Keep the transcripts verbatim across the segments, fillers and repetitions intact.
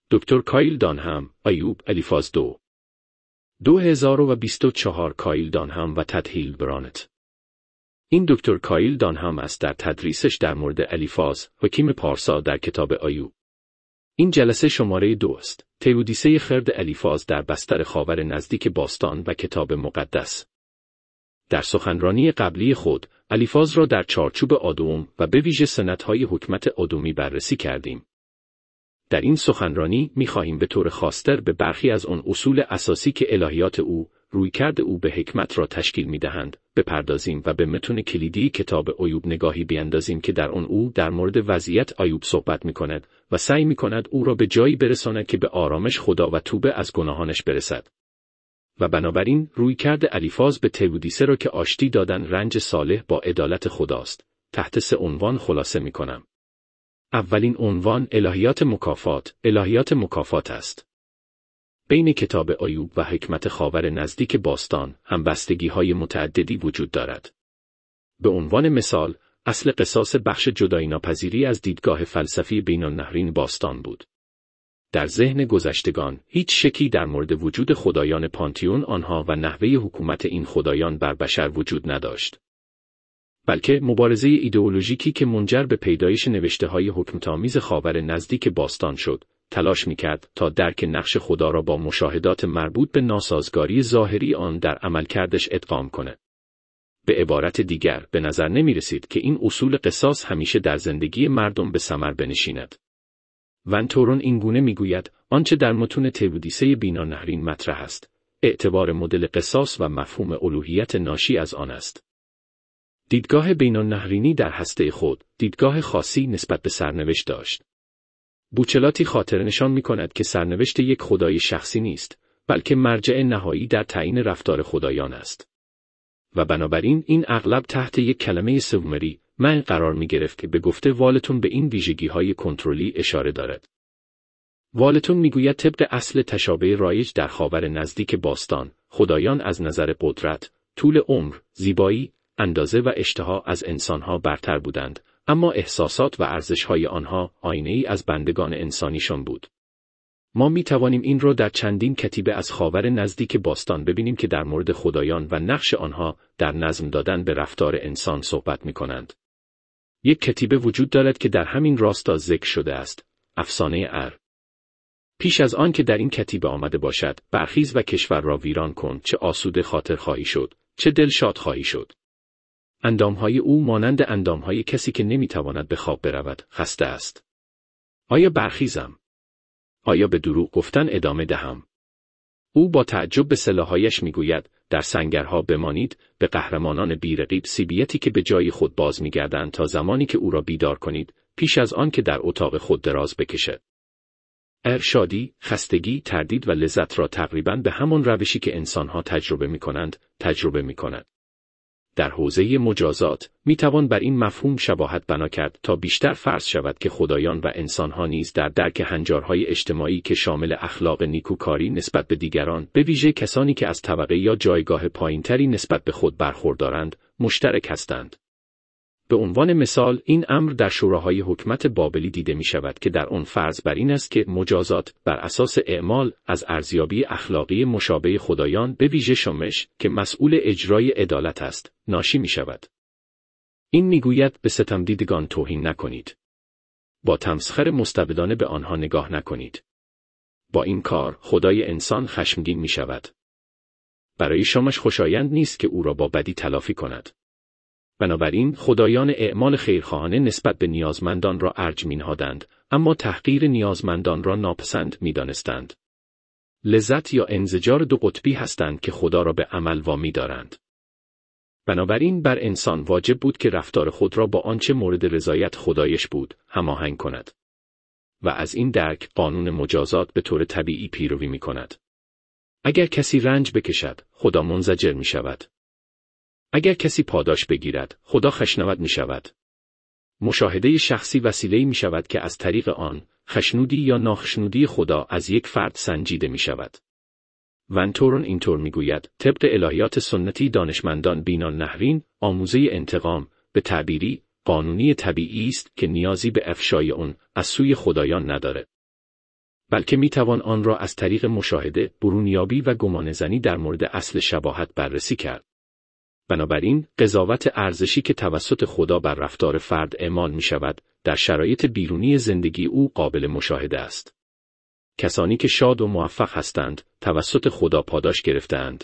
دکتر کایل دانهم، ایوب، الیفاز دو دو هزار و بیست و چهار کایل دانهم و تد هیلدبرانت. این دکتر کایل دانهم است در تدریسش در مورد الیفاز، حکیم پارسا در کتاب ایوب. این جلسه شماره دو است. تئودیسه خرد الیفاز در بستر خاور نزدیک باستان و کتاب مقدس. در سخنرانی قبلی خود، الیفاز را در چارچوب آدوم و به ویژه سنت‌های حکمت آدومی بررسی کردیم. در این سخنرانی می‌خواهیم به طور خاص‌تر به برخی از آن اصول اساسی که الهیات او، رویکرد او به حکمت را تشکیل می‌دهند، بپردازیم و به متن کلیدی کتاب ایوب نگاهی بیندازیم که در آن او در مورد وضعیت ایوب صحبت می‌کند و سعی می‌کند او را به جایی برساند که به آرامش خدا و توبه از گناهانش برسد. و بنابراین رویکرد الیفاز به تئودیسه را که آشتی دادن رنج صالح با عدالت خداست، تحت سه عنوان خلاصه می‌کنم. اولین عنوان الهیات مکافات، الهیات مکافات است. بین کتاب ایوب و حکمت خاور نزدیک باستان همبستگی‌های متعددی وجود دارد. به عنوان مثال، اصل قصاص بخش جدایی‌ناپذیری از دیدگاه فلسفی بین النهرین باستان بود. در ذهن گذشتگان هیچ شکی در مورد وجود خدایان پانتیون آنها و نحوه حکومت این خدایان بر بشر وجود نداشت. بلکه مبارزه ایدئولوژیکی که منجر به پیدایش نوشته‌های حکمت‌آمیز خاور نزدیک باستان شد، تلاش می‌کرد تا درک نقش خدا را با مشاهدات مربوط به ناسازگاری ظاهری آن در عملکردش ادغام کند. به عبارت دیگر، به نظر نمی‌رسید که این اصول قصاص همیشه در زندگی مردم به ثمر بنشیند. ون تورن اینگونه می‌گوید، آنچه در متون تئودیسه بین‌النهرین مطرح است، اعتبار مدل قصاص و مفهوم الوهیت ناشی از آن است. دیدگاه بین‌النهرینی در هسته خود، دیدگاه خاصی نسبت به سرنوشت داشت. بوچلاتی خاطر نشان می‌کند که سرنوشت یک خدای شخصی نیست، بلکه مرجع نهایی در تعیین رفتار خدایان است. و بنابراین این اغلب تحت یک کلمه سومری، من قرار می‌گرفت که به گفته والتون به این ویژگی‌های کنترلی اشاره دارد. والتون می‌گوید طبق اصل تشابه رایج در خاور نزدیک باستان، خدایان از نظر قدرت، طول عمر، زیبایی، اندازه و اشتها از انسانها برتر بودند، اما احساسات و ارزش‌های آنها آینه‌ای از بندگان انسانیشان بود. ما می توانیم این را در چندین کتیبه از خاور نزدیک باستان ببینیم که در مورد خدایان و نقش آنها در نظم دادن به رفتار انسان صحبت می کنند. یک کتیبه وجود دارد که در همین راستا ذکر شده است، افسانه ار. پیش از آن که در این کتیبه آمده باشد، برخیز و کشور را ویران کن، چه آسوده خاطر خواهی شد، چه دلشاد خواهی شد. اندامهای او مانند اندامهای کسی که نمیتواند به خواب برود، خسته است. آیا برخیزم؟ آیا به دروغ گفتن ادامه دهم؟ او با تعجب به سلاح‌هایش میگوید، در سنگرها بمانید، به قهرمانان بی‌رقیب سیبیتی که به جای خود باز میگردند تا زمانی که او را بیدار کنید، پیش از آن که در اتاق خود دراز بکشد. ارشادی، خستگی، تردید و لذت را تقریباً به همان روشی که انسانها تجربه میکنند، تجربه میکند. در حوزه مجازات، میتوان بر این مفهوم شباهت بنا کرد تا بیشتر فرض شود که خدایان و انسانها نیز در درک هنجارهای اجتماعی که شامل اخلاق نیکوکاری نسبت به دیگران، به ویژه کسانی که از طبقه یا جایگاه پایینتری نسبت به خود برخوردارند، مشترک هستند. به عنوان مثال، این امر در شوراهای حکمت بابلی دیده می شود که در آن فرض بر این است که مجازات بر اساس اعمال از ارزیابی اخلاقی مشابه خدایان، به ویژه شمش که مسئول اجرای عدالت است، ناشی می شود. این می گوید به ستمدیدگان توهین نکنید. با تمسخر مستبدانه به آنها نگاه نکنید. با این کار خدای انسان خشمگین می شود. برای شمش خوشایند نیست که او را با بدی تلافی کند. بنابراین خدایان اعمال خیرخواهانه نسبت به نیازمندان را ارج می‌نهادند، اما تحقیر نیازمندان را ناپسند می‌دانستند. لذت یا انزجار دو قطبی هستند که خدا را به عمل وامی دارند. بنابراین بر انسان واجب بود که رفتار خود را با آنچه مورد رضایت خدایش بود، هماهنگ کند. و از این درک قانون مجازات به طور طبیعی پیروی می‌کند. اگر کسی رنج بکشد، خدا منزجر می‌شود. اگر کسی پاداش بگیرد، خدا خشنود می شود. مشاهده شخصی وسیله‌ای می شود که از طریق آن، خشنودی یا ناخشنودی خدا از یک فرد سنجیده می شود. ون تورن اینطور می گوید، طبق الهیات سنتی دانشمندان بین‌النهرین، آموزه انتقام، به تعبیری، قانونی طبیعی است که نیازی به افشای آن از سوی خدایان ندارد. بلکه میتوان آن را از طریق مشاهده، برونیابی و گمانه‌زنی در مورد اصل شباهت بررسی کرد. بنابراین، قضاوت ارزشی که توسط خدا بر رفتار فرد اعمال می شود، در شرایط بیرونی زندگی او قابل مشاهده است. کسانی که شاد و موفق هستند، توسط خدا پاداش گرفته‌اند.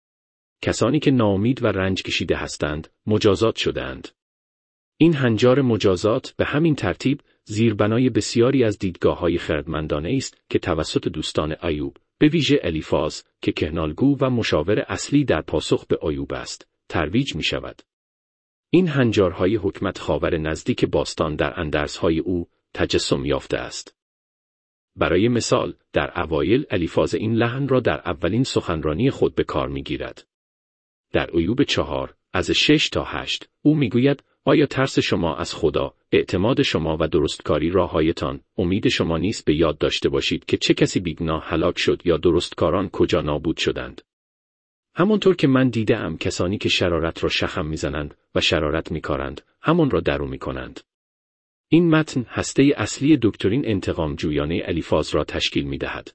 کسانی که ناامید و رنج کشیده هستند، مجازات شده‌اند. این هنجار مجازات به همین ترتیب زیربنای بسیاری از دیدگاه‌های خردمندانه است که توسط دوستان ایوب، به ویژه الیفاز که کهنالگو و مشاور اصلی در پاسخ به ایوب است، ترویج می شود. این هنجارهای حکمت خاور نزدیک باستان در اندرزهای او تجسم یافته است. برای مثال، در اوایل الیفاز این لحن را در اولین سخنرانی خود به کار می گیرد. در ایوب چهار، از شش تا هشت، او می گوید: آیا ترس شما از خدا، اعتماد شما و درستکاری راهایتان، امید شما نیست به یاد داشته باشید که چه کسی بیگناه هلاک شد یا درستکاران کجا نابود شدند؟ همانطور که من دیده‌ام کسانی که شرارت را شخم می‌زنند و شرارت می‌کارند، همان را درو می‌کنند. این متن هسته اصلی دکترین انتقام جویانه الیفاز را تشکیل می‌دهد.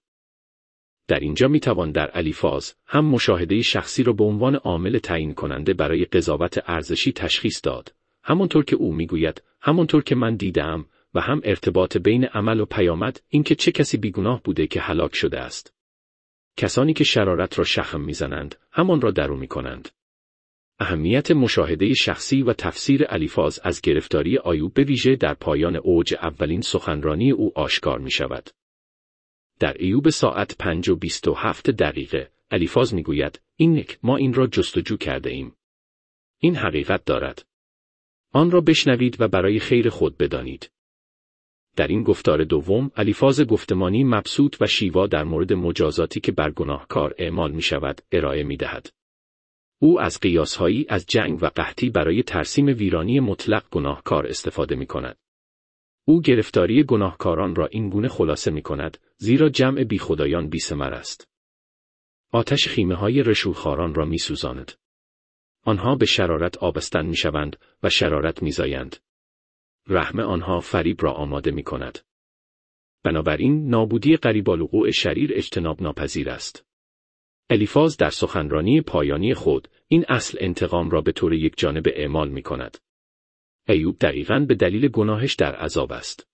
در اینجا می‌توان در الیفاز هم مشاهده شخصی را به عنوان عامل تعیین کننده برای قضاوت ارزشی تشخیص داد، همانطور که او می‌گوید، همانطور که من دیده‌ام، و هم ارتباط بین عمل و پیامد، اینکه چه کسی بیگناه بوده که هلاک شده است. کسانی که شرارت را شخم می‌زنند، همان را درو می‌کنند. اهمیت مشاهده شخصی و تفسیر الیفاز از گرفتاری ایوب به ویژه در پایان اوج اولین سخنرانی او آشکار می‌شود. در ایوب ساعت پنج و بیست و هفت دقیقه، الیفاز می‌گوید: این نک ما این را جستجو کرده ایم. این حقیقت دارد. آن را بشنوید و برای خیر خود بدانید. در این گفتار دوم، الیفاز گفتمانی مبسوط و شیوا در مورد مجازاتی که بر گناهکار اعمال می شود، ارائه می دهد. او از قیاسهایی از جنگ و قحطی برای ترسیم ویرانی مطلق گناهکار استفاده می کند. او گرفتاری گناهکاران را این گونه خلاصه می کند، زیرا جمع بی خدایان بی ثمر است. آتش خیمه های رشوهخواران را می سوزاند. آنها به شرارت آبستن می شوند و شرارت می زایند. رحم آنها فریب را آماده می کند. بنابراین نابودی قریب‌الوقوع شریر اجتناب ناپذیر است. الیفاز در سخنرانی پایانی خود این اصل انتقام را به طور یک جانبه اعمال می کند. ایوب دقیقاً به دلیل گناهش در عذاب است.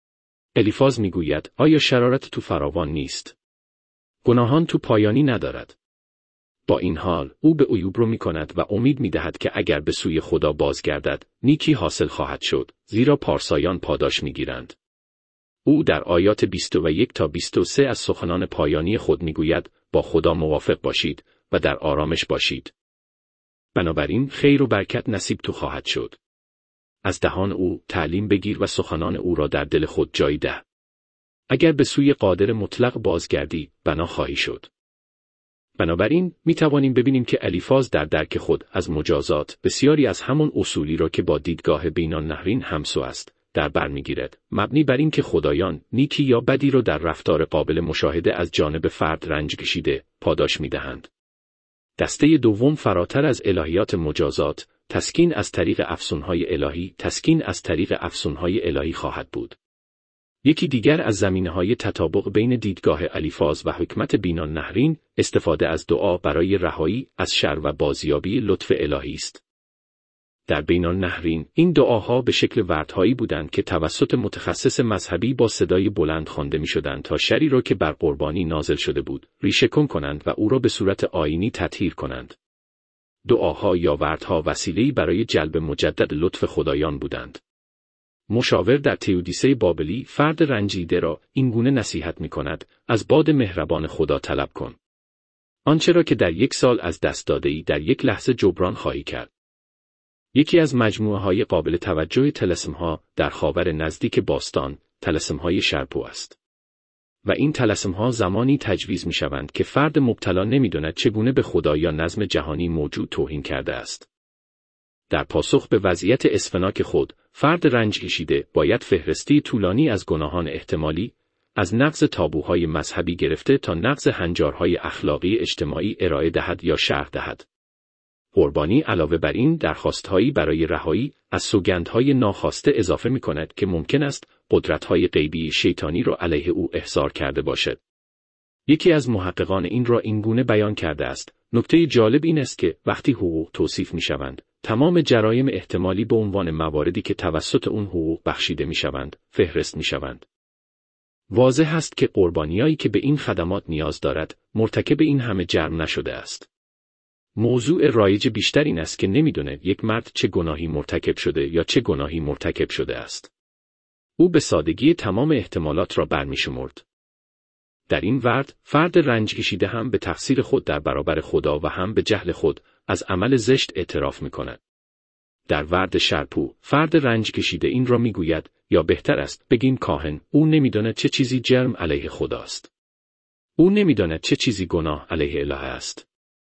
الیفاز می گوید: آیا شرارت تو فراوان نیست؟ گناهان تو پایانی ندارد. با این حال، او به ایوب رو می کند و امید می دهد که اگر به سوی خدا بازگردد، نیکی حاصل خواهد شد، زیرا پارسایان پاداش می گیرند. او در آیات بیست و یک تا بیست و سه از سخنان پایانی خود می گوید: با خدا موافق باشید و در آرامش باشید. بنابراین خیر و برکت نصیب تو خواهد شد. از دهان او تعلیم بگیر و سخنان او را در دل خود جای ده. اگر به سوی قادر مطلق بازگردی، بنا خواهی شد. بنابراین می توانیم ببینیم که الیفاز در درک خود از مجازات بسیاری از همان اصولی را که با دیدگاه بین‌النهرین همسو است در بر می‌گیرد، مبنی بر این که خدایان نیکی یا بدی را در رفتار قابل مشاهده از جانب فرد رنج کشیده پاداش می‌دهند. دسته دوم فراتر از الهیات مجازات، تسکین از طریق افسونهای الهی، تسکین از طریق افسونهای الهی خواهد بود. یکی دیگر از زمینه‌های تطابق بین دیدگاه الیفاز و حکمت بین‌النهرین، استفاده از دعا برای رهایی از شر و بازیابی لطف الهی است. در بین‌النهرین، این دعاها به شکل وردهایی بودند که توسط متخصص مذهبی با صدای بلند خوانده می‌شدند تا شری را که بر قربانی نازل شده بود، ریشه‌کن کنند و او را به صورت آیینی تطهیر کنند. دعاها یا وردها وسیله‌ای برای جلب مجدد لطف خدایان بودند. مشاور در تئودیسه بابلی فرد رنجیده را این گونه نصیحت می‌کند: از باد مهربان خدا طلب کن. آنچه را که در یک سال از دست داده‌ای در یک لحظه جبران خواهی کرد. یکی از مجموعه‌های قابل توجه طلسم‌ها در خاور نزدیک باستان، طلسم‌های شرپو است. و این طلسم‌ها زمانی تجویز می‌شوند که فرد مبتلا نمی‌داند چگونه به خدا یا نظم جهانی موجود توهین کرده است. در پاسخ به وضعیت اسفناک خود، فرد رنج کشیده باید فهرستی طولانی از گناهان احتمالی، از نقض تابوهای مذهبی گرفته تا نقض هنجارهای اخلاقی اجتماعی ارائه دهد یا شرح دهد. قربانی علاوه بر این درخواستهایی برای رهایی از سوگندهای ناخواسته اضافه می‌کند که ممکن است قدرت‌های غیبی شیطانی را علیه او احضار کرده باشد. یکی از محققان این را اینگونه بیان کرده است: نکته جالب این است که وقتی حقوق توصیف می‌شوند، تمام جرایم احتمالی به عنوان مواردی که توسط اون حقوق بخشیده می‌شوند، فهرست می‌شوند. واضح است که قربانیایی که به این خدمات نیاز دارد، مرتکب این همه جرم نشده است. موضوع رایج بیشتر این است که نمی‌داند یک مرد چه گناهی مرتکب شده یا چه گناهی مرتکب شده است. او به سادگی تمام احتمالات را برمی‌شمرد. در این ورد، فرد رنج کشیده هم به تقصیر خود در برابر خدا و هم به جهل خود از عمل زشت اعتراف می‌کند. در ورد شرپو، فرد رنج کشیده این را می‌گوید، یا بهتر است بگیم کاهن، او نمی‌داند چه چیزی جرم علیه خداست. او نمی‌داند چه چیزی گناه علیه الهه است.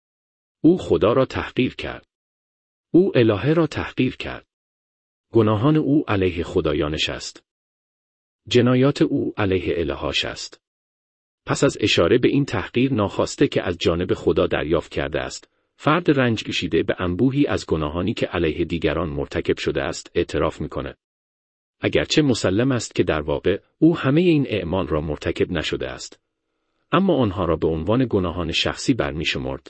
او خدا را تحقیر کرد. او الهه را تحقیر کرد. گناهان او علیه خدایانش است. جنایات او علیه الههاش است. پس از اشاره به این تحقیر ناخواسته که از جانب خدا دریافت کرده است، فرد رنج کشیده به انبوهی از گناهانی که علیه دیگران مرتکب شده است اعتراف می‌کند. اگرچه مسلم است که در واقع او همه این اعمال را مرتکب نشده است، اما آنها را به عنوان گناهان شخصی برمی‌شمرد.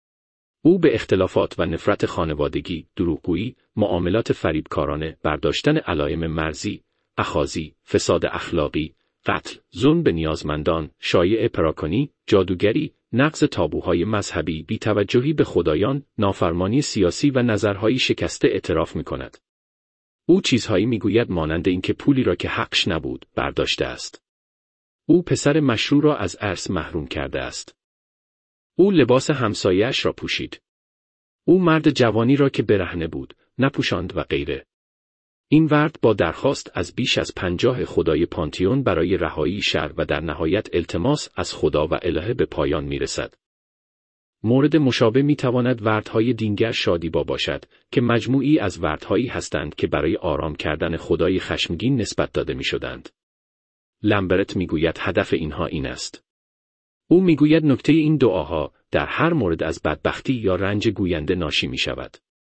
او به اختلافات و نفرت خانوادگی، دروغگویی، معاملات فریبکارانه، برداشتن علائم مرزی، اخاذی، فساد اخلاقی، قتل، ظلم به نیازمندان، شایعه پراکنی، جادوگری، نقض تابوهای مذهبی، بی‌توجهی به خدایان، نافرمانی سیاسی و نظرهایی شکسته اعتراف می‌کند. او چیزهایی می‌گوید مانند اینکه پولی را که حقش نبود، برداشته است. او پسر مشروع را از ارث محروم کرده است. او لباس همسایه‌اش را پوشید. او مرد جوانی را که برهنه بود، نپوشاند و غیره. این ورد با درخواست از بیش از پنجاه خدای پانتیون برای رهایی شر و در نهایت التماس از خدا و الهه به پایان می‌رسد. مورد مشابه می‌تواند وردهای دینگر شادیبا باشد که مجموعی از وردهایی هستند که برای آرام کردن خدای خشمگین نسبت داده می‌شدند. لمبرت می‌گوید هدف اینها این است. او می‌گوید نکته این دعاها در هر مورد از بدبختی یا رنج گوینده ناشی می‌شود.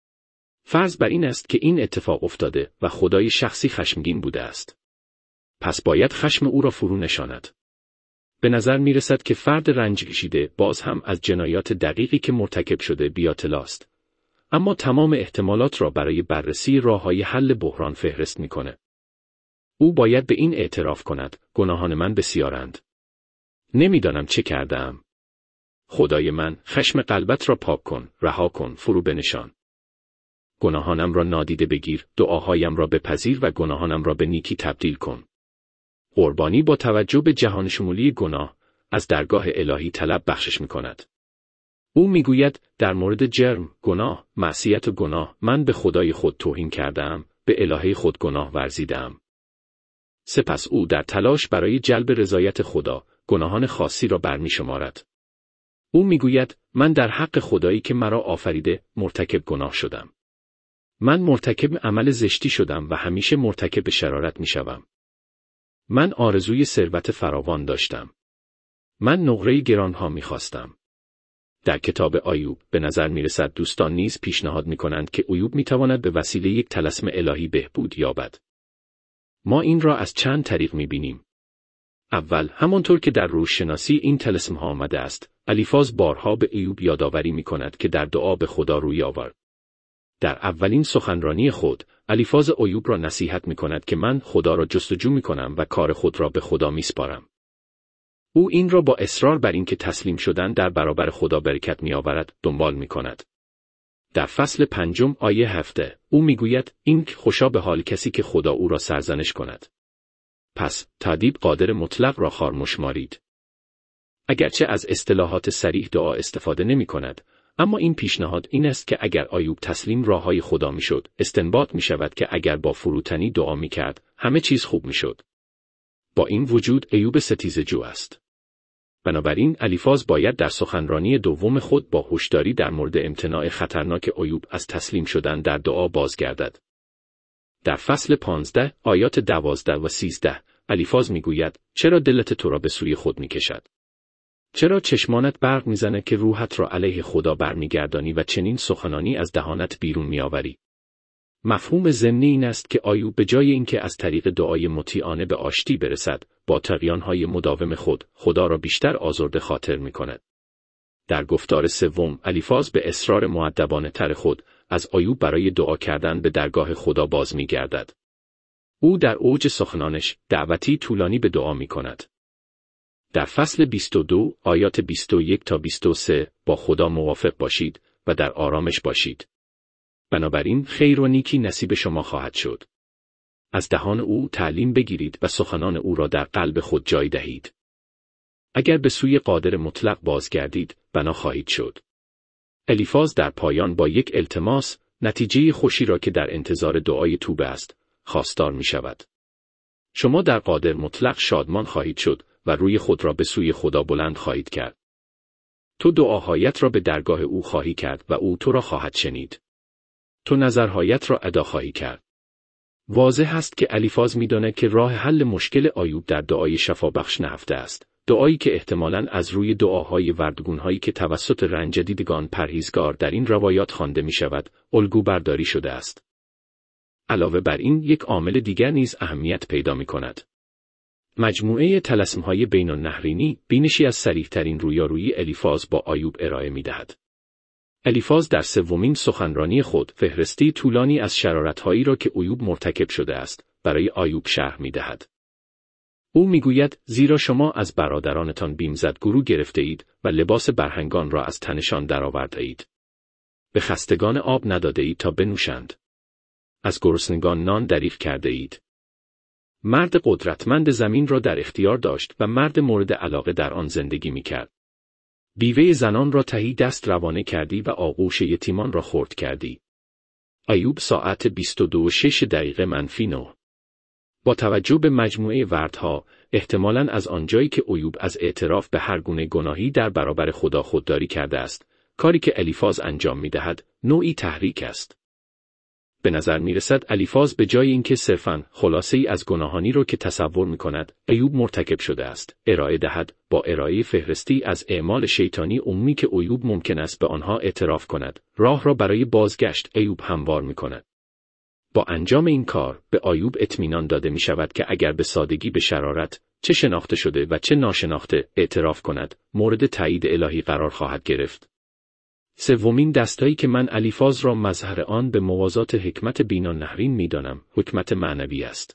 فرض بر این است که این اتفاق افتاده و خدای شخصی خشمگین بوده است. پس باید خشم او را فرو نشاند. به نظر می رسد که فرد رنج کشیده باز هم از جنایات دقیقی که مرتکب شده بی‌اطلاع است. اما تمام احتمالات را برای بررسی راه‌های حل بحران فهرست می‌کنه. او باید به این اعتراف کند: گناهان من بسیارند. نمی‌دانم چه کردم. خدای من، خشم قلبت را پاک کن، رها کن، فرو بنشان. گناهانم را نادیده بگیر، دعاهایم را بپذیر و گناهانم را به نیکی تبدیل کن. قربانی با توجه به جهان شمولی گناه از درگاه الهی طلب بخشش می‌کند. او می‌گوید در مورد جرم، گناه، معصیت و گناه من به خدای خود توهین کردم، به الهه خود گناه ورزیدم. سپس او در تلاش برای جلب رضایت خدا گناهان خاصی را برمی‌شمارد. او می‌گوید من در حق خدایی که مرا آفریده مرتکب گناه شدم. من مرتکب عمل زشتی شدم و همیشه مرتکب شرارت می‌شوم. من آرزوی ثروت فراوان داشتم. من نقره گرانها می‌خواستم. در کتاب ایوب به نظر می‌رسد دوستان نیز پیشنهاد می‌کنند که ایوب می‌تواند به وسیله یک طلسم الهی بهبود یابد. ما این را از چند طریق می‌بینیم. اول، همانطور که در روش‌شناسی این طلسم‌ها آمده است، الیفاز بارها به ایوب یادآوری می‌کند که در دعا به خدا روی آورد. در اولین سخنرانی خود، الیفاز ایوب را نصیحت می‌کند که من خدا را جستجو می‌کنم و کار خود را به خدا می‌سپارم. او این را با اصرار بر اینکه تسلیم شدن در برابر خدا برکت می‌آورد دنبال می‌کند. در فصل پنجم آیه هفته، او می‌گوید این خوشا به حال کسی که خدا او را سرزنش کند. پس تادیب قادر مطلق را خاموش مارید. اگرچه از اصطلاحات صریح دعا استفاده نمی‌کند، اما این پیشنهاد این است که اگر ایوب تسلیم راههای خدا میشد، استنباط می شود که اگر با فروتنی دعا می کرد، همه چیز خوب می شد. با این وجود ایوب ستیزه‌جو است. بنابراین الیفاز باید در سخنرانی دوم خود با هوشداری در مورد امتناع خطرناک ایوب از تسلیم شدن در دعا بازگردد. در فصل پانزده آیات دوازده و سیزده الیفاز می گوید چرا دلت تو را به سوی خود می کشد؟ چرا چشمانت برق میزنه که روحت را علیه خدا برمیگردانی و چنین سخنانی از دهانت بیرون میآوری؟ مفهوم ضمنی این است که ایوب به جای اینکه از طریق دعای مطیعانه به آشتی برسد، با طغیانهای مداوم خود خدا را بیشتر آزرده خاطر میکند. در گفتار سوم، الیفاز به اصرار مؤدبانه تر خود از ایوب برای دعا کردن به درگاه خدا باز میگردد. او در اوج سخنانش دعوتی طولانی به دعا میکند. در فصل بیست و دو آیات بیست و یک تا بیست و سه با خدا موافق باشید و در آرامش باشید. بنابراین خیر و نیکی نصیب شما خواهد شد. از دهان او تعلیم بگیرید و سخنان او را در قلب خود جای دهید. اگر به سوی قادر مطلق بازگردید، بنا خواهید شد. الیفاز در پایان با یک التماس، نتیجه خوشی را که در انتظار دعای توبه است، خواستار می شود. شما در قادر مطلق شادمان خواهید شد و روی خود را به سوی خدا بلند خواهید کرد. تو دعاهایت را به درگاه او خواهی کرد و او تو را خواهد شنید. تو نظرهایت را ادا خواهی کرد. واضح است که الیفاز می‌داند که راه حل مشکل ایوب در دعای شفابخش نهفته است. دعایی که احتمالاً از روی دعاهای وردگون‌هایی که توسط رنجدیدگان پرهیزگار در این روایات خوانده می‌شود، الگو برداری شده است. علاوه بر این، یک عامل دیگر نیز اهمیت پیدا می‌کند. مجموعه طلسم‌های بین النهرینی بینشی از صریح‌ترین رویارویی الیفاز با ایوب ارائه می‌دهد. الیفاز در سومین سخنرانی خود فهرستی طولانی از شرارت‌هایی را که ایوب مرتکب شده است، برای ایوب شرح می‌دهد. او می‌گوید زیرا شما از برادرانتان بیمزد گرو گرفته اید و لباس برهنگان را از تنشان درآورده اید. به خستگان آب نداده اید تا بنوشند. از گرسنگان نان دریغ کرده اید. مرد قدرتمند زمین را در اختیار داشت و مرد مورد علاقه در آن زندگی می‌کرد. بیوه زنان را تهی دست روانه کردی و آغوش یتیمان را خرد کردی. ایوب ساعت بیست و دو و شش دقیقه منفی نه. با توجه به مجموعه وردها، احتمالاً از آنجایی که ایوب از اعتراف به هر گونه گناهی در برابر خدا خودداری کرده است، کاری که الیفاز انجام می‌دهد، نوعی تحریک است. به نظر می‌رسد الیفاز به جای اینکه صرفاً خلاصه‌ای از گناهانی را که تصور می‌کند ایوب مرتکب شده است، ارائه دهد، با ارائه فهرستی از اعمال شیطانی عمومی که ایوب ممکن است به آنها اعتراف کند، راه را برای بازگشت ایوب هموار می‌کند. با انجام این کار، به ایوب اطمینان داده می‌شود که اگر به سادگی به شرارت، چه شناخته شده و چه ناشناخته، اعتراف کند، مورد تایید الهی قرار خواهد گرفت. سومین دستایی که من الیفاز را مظهر آن به موازات حکمت بین النهرین می‌دانم، حکمت معنوی است.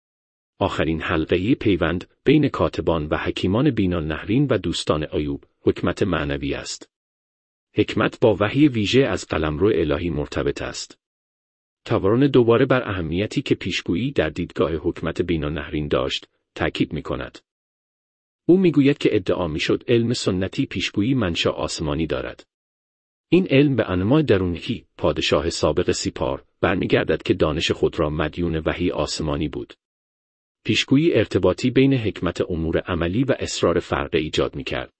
آخرین حلقه‌ای پیوند بین کاتبان و حکیمان بین النهرین و دوستان ایوب، حکمت معنوی است. حکمت با وحی ویژه از قلمرو الهی مرتبط است. تاورون دوباره بر اهمیتی که پیشگویی در دیدگاه حکمت بین النهرین داشت، تاکید می‌کند. او می‌گوید که ادعا می‌شد علم سنتی پیشگویی منشأ آسمانی دارد. این علم به انما درونهی، پادشاه سابق سیپار، برمیگردد که دانش خود را مدیون وحی آسمانی بود. پیشگویی ارتباطی بین حکمت امور عملی و اسرار فرقه ایجاد می‌کرد.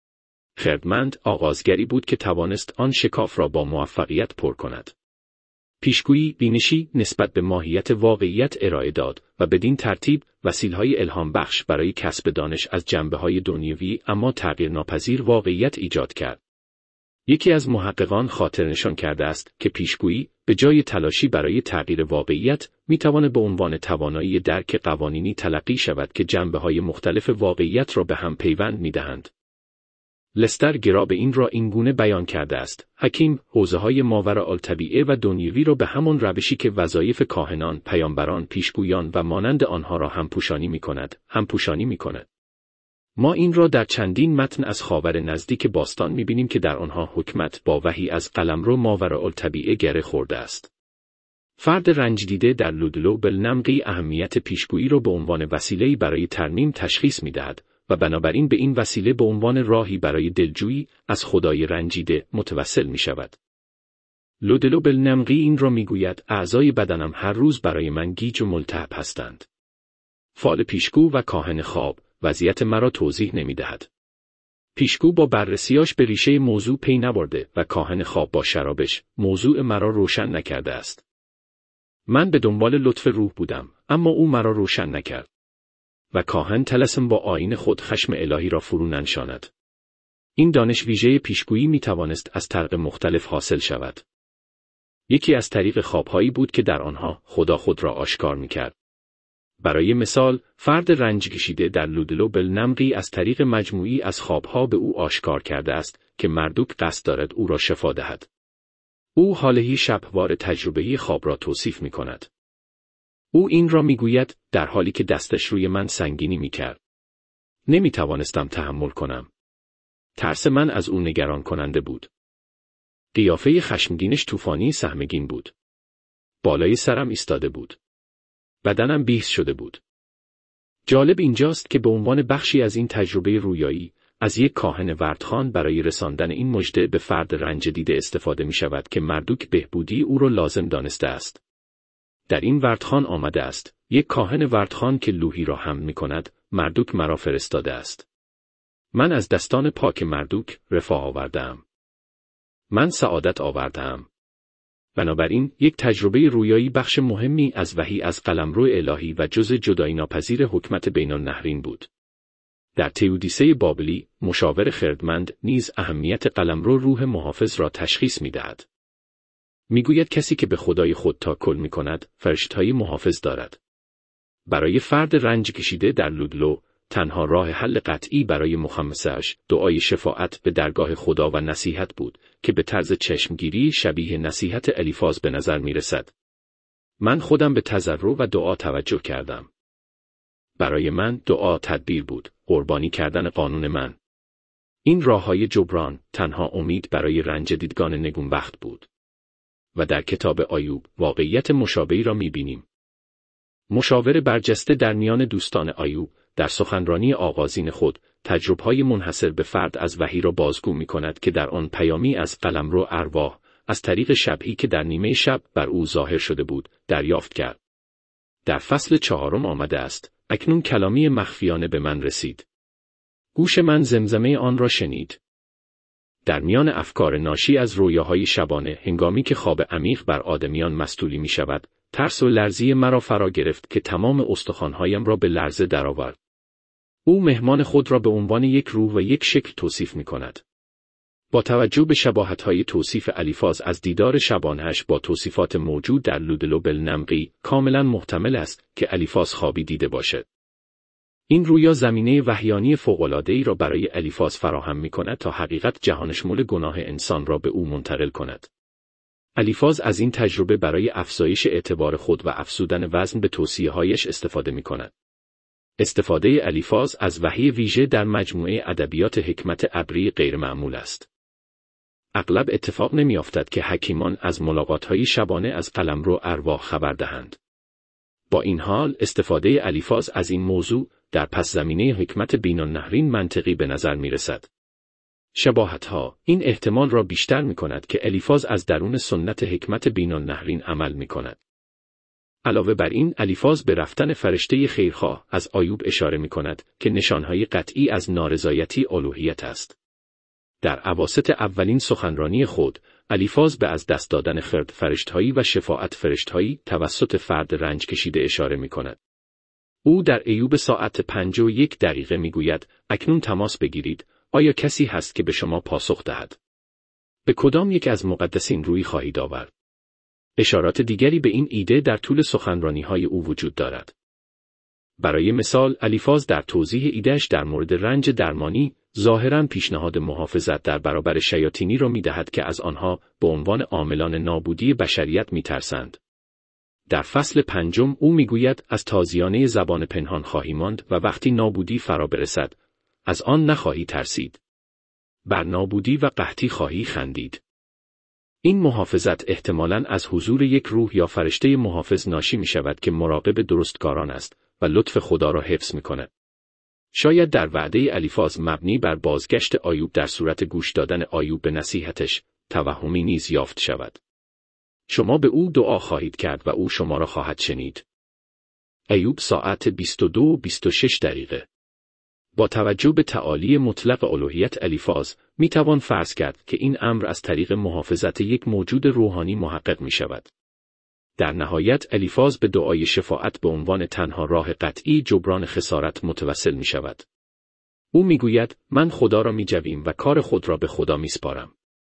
خردمند آغازگری بود که توانست آن شکاف را با موفقیت پر کند. پیشگویی بینشی نسبت به ماهیت واقعیت ارائه داد و بدین ترتیب وسیله‌های الهام بخش برای کسب دانش از جنبه‌های دنیوی اما تغییرناپذیر واقعیت ایجاد کرد. یکی از محققان خاطر نشان کرده است که پیشگویی به جای تلاشی برای تغییر واقعیت میتواند به عنوان توانایی درک قوانینی تلقی شود که جنبه‌های مختلف واقعیت را به هم پیوند میدهند. لستر گرا به این را اینگونه بیان کرده است: حکیم حوزه‌های ماوراءالطبیعه و دنیوی را به همان روشی که وظایف کاهنان، پیامبران، پیشگویان و مانند آنها را همپوشانی می‌کند، همپوشانی می‌کند. ما این را در چندین متن از خاور نزدیک باستان می‌بینیم که در آنها حکمت با وحی از قلمرو ماوراءالطبیعه گره خورده است. فرد رنج دیده در لودلو بلنمقی اهمیت پیشگویی را به عنوان وسیله‌ای برای ترمیم تشخیص می‌دهد و بنابراین به این وسیله به عنوان راهی برای دلجویی از خدای رنجیده متوسل می‌شود. لودلو بلنمقی این را می‌گوید: اعضای بدنم هر روز برای من گیج و ملتهب هستند. فال پیشگو و کاهن خواب وضعیت مرا توضیح نمی‌دهد. پیشگو با بررسیاش به ریشه موضوع پی نبرده و کاهن خواب با شرابش موضوع مرا روشن نکرده است. من به دنبال لطف روح بودم، اما او مرا روشن نکرد. و کاهن طلسم با آیین خود خشم الهی را فرو ننشاند. این دانش ویژه پیشگویی می توانست از طریق مختلف حاصل شود. یکی از طریق خوابهایی بود که در آنها خدا خود را آشکار می کرد. برای مثال، فرد رنج کشیده در لودلو بلنمقی از طریق مجموعی از خوابها به او آشکار کرده است که مردوک قصد دارد او را شفا دهد. او حالهی شبوار تجربه‌ای خواب را توصیف می کند. او این را می گوید در حالی که دستش روی من سنگینی می کرد. نمی توانستم تحمل کنم. ترس من از او نگران کننده بود. قیافه خشمگینش طوفانی سهمگین بود. بالای سرم ایستاده بود. بدنم بیهس شده بود. جالب اینجاست که به عنوان بخشی از این تجربه رویایی، از یک کاهن وردخوان برای رساندن این مژده به فرد رنج دیده استفاده می شود که مردوک بهبودی او را لازم دانسته است. در این وردخوان آمده است، یک کاهن وردخوان که لوحی را حمل می کند، مردوک مرا فرستاده است. من از دستان پاک مردوک رفاه آوردم. من سعادت آوردم. بنابراین یک تجربه رویایی بخش مهمی از وحی از قلمرو الهی و جزء جدایی ناپذیر حکمت بین النهرین بود. در تئودیسه بابلی، مشاور خردمند نیز اهمیت قلمرو روح محافظ را تشخیص می‌دهد. می‌گوید کسی که به خدای خود تاکل می‌کند، فرشته‌های محافظ دارد. برای فرد رنج کشیده در لودلو، تنها راه حل قطعی برای مخمسه‌اش دعای شفاعت به درگاه خدا و نصیحت بود که به طرز چشمگیری شبیه نصیحت الیفاز به نظر می‌رسد. من خودم به تضرع و دعا توجه کردم. برای من دعا تدبیر بود، قربانی کردن قانون من. این راههای جبران تنها امید برای رنج دیدگان نگونبخت بود. و در کتاب آیوب واقعیت مشابهی را می‌بینیم. مشاور برجسته در میان دوستان آیوب در سخنرانی آغازین خود تجربه‌های منحصر به فرد از وحی را بازگو می‌کند که در آن پیامی از قلمرو ارواح از طریق شبحی که در نیمه شب بر او ظاهر شده بود دریافت کرد. در فصل چهارم آمده است: اکنون کلامی مخفیانه به من رسید. گوش من زمزمه آن را شنید. در میان افکار ناشی از رویاهای شبانه هنگامی که خواب عمیق بر آدمیان مستولی می شود، ترس و لرزی مرا فرا گرفت که تمام استخوان‌هایم را به لرزه درآورد. او مهمان خود را به عنوان یک روح و یک شکل توصیف می کند. با توجه به شباهت‌های توصیف الیفاز از دیدار شبانه‌اش با توصیفات موجود در لودلو بلنمقی، کاملاً محتمل است که الیفاز خوابی دیده باشد. این رویا زمینه وحیانی فوق‌العاده‌ای را برای الیفاز فراهم می‌کند تا حقیقت جهانشمول گناه انسان را به او منتقل کند. الیفاز از این تجربه برای افزایش اعتبار خود و افزودن وزن به توصیه‌هایش استفاده می‌کند. استفاده الیفاز از وحی ویژه در مجموعه ادبیات حکمت ابری غیرمعمول است. اغلب اتفاق نمی‌افتد که حکیمان از ملاقات‌های شبانه از قلمرو ارواح خبر دهند. با این حال استفاده الیفاز از این موضوع در پس زمینه حکمت بین النهرین منطقی به نظر می رسد. شباهت‌ها این احتمال را بیشتر می کند که الیفاز از درون سنت حکمت بین النهرین عمل می کند. علاوه بر این، الیفاز به رفتن فرشته خیرخواه از آیوب اشاره می کند که نشانهای قطعی از نارضایتی الوهیت است. در اواسط اولین سخنرانی خود، الیفاز به از دست دادن خرد فرشتهایی و شفاعت فرشتهایی توسط فرد رنج کشیده اشاره می کند. او در ایوب ساعت پنج و یک دقیقه می گوید: اکنون تماس بگیرید، آیا کسی هست که به شما پاسخ دهد؟ به کدام یک از مقدسین روی خواهید آورد؟ اشارات دیگری به این ایده در طول سخنرانی‌های او وجود دارد. برای مثال، الیفاز در توضیح ایدهش در مورد رنج درمانی، ظاهراً پیشنهاد محافظت در برابر شیاطینی را می‌دهد که از آنها به عنوان عاملان نابودی بشریت می‌ترسند. در فصل پنجم او می‌گوید: از تازیانه زبان پنهان خواهی ماند و وقتی نابودی فرا برسد، از آن نخواهی ترسید. بر نابودی و قحطی خواهی خندید. این محافظت احتمالاً از حضور یک روح یا فرشته محافظ ناشی می‌شود که مراقب درستکاران است و لطف خدا را حفظ می‌کند. شاید در وعده الیفاز مبنی بر بازگشت آیوب در صورت گوش دادن آیوب به نصیحتش، توهمی نیز یافت شود. شما به او دعا خواهید کرد و او شما را خواهد شنید. ایوب ساعت بیست و دو و بیست و شش دقیقه. با توجه به تعالی مطلق الوهیت الیفاز، می توان فرض کرد که این امر از طریق محافظت یک موجود روحانی محقق می شود. در نهایت الیفاز به دعای شفاعت به عنوان تنها راه قطعی جبران خسارت متوسل می شود. او میگوید من خدا را میجویم و کار خود را به خدا میسپارم.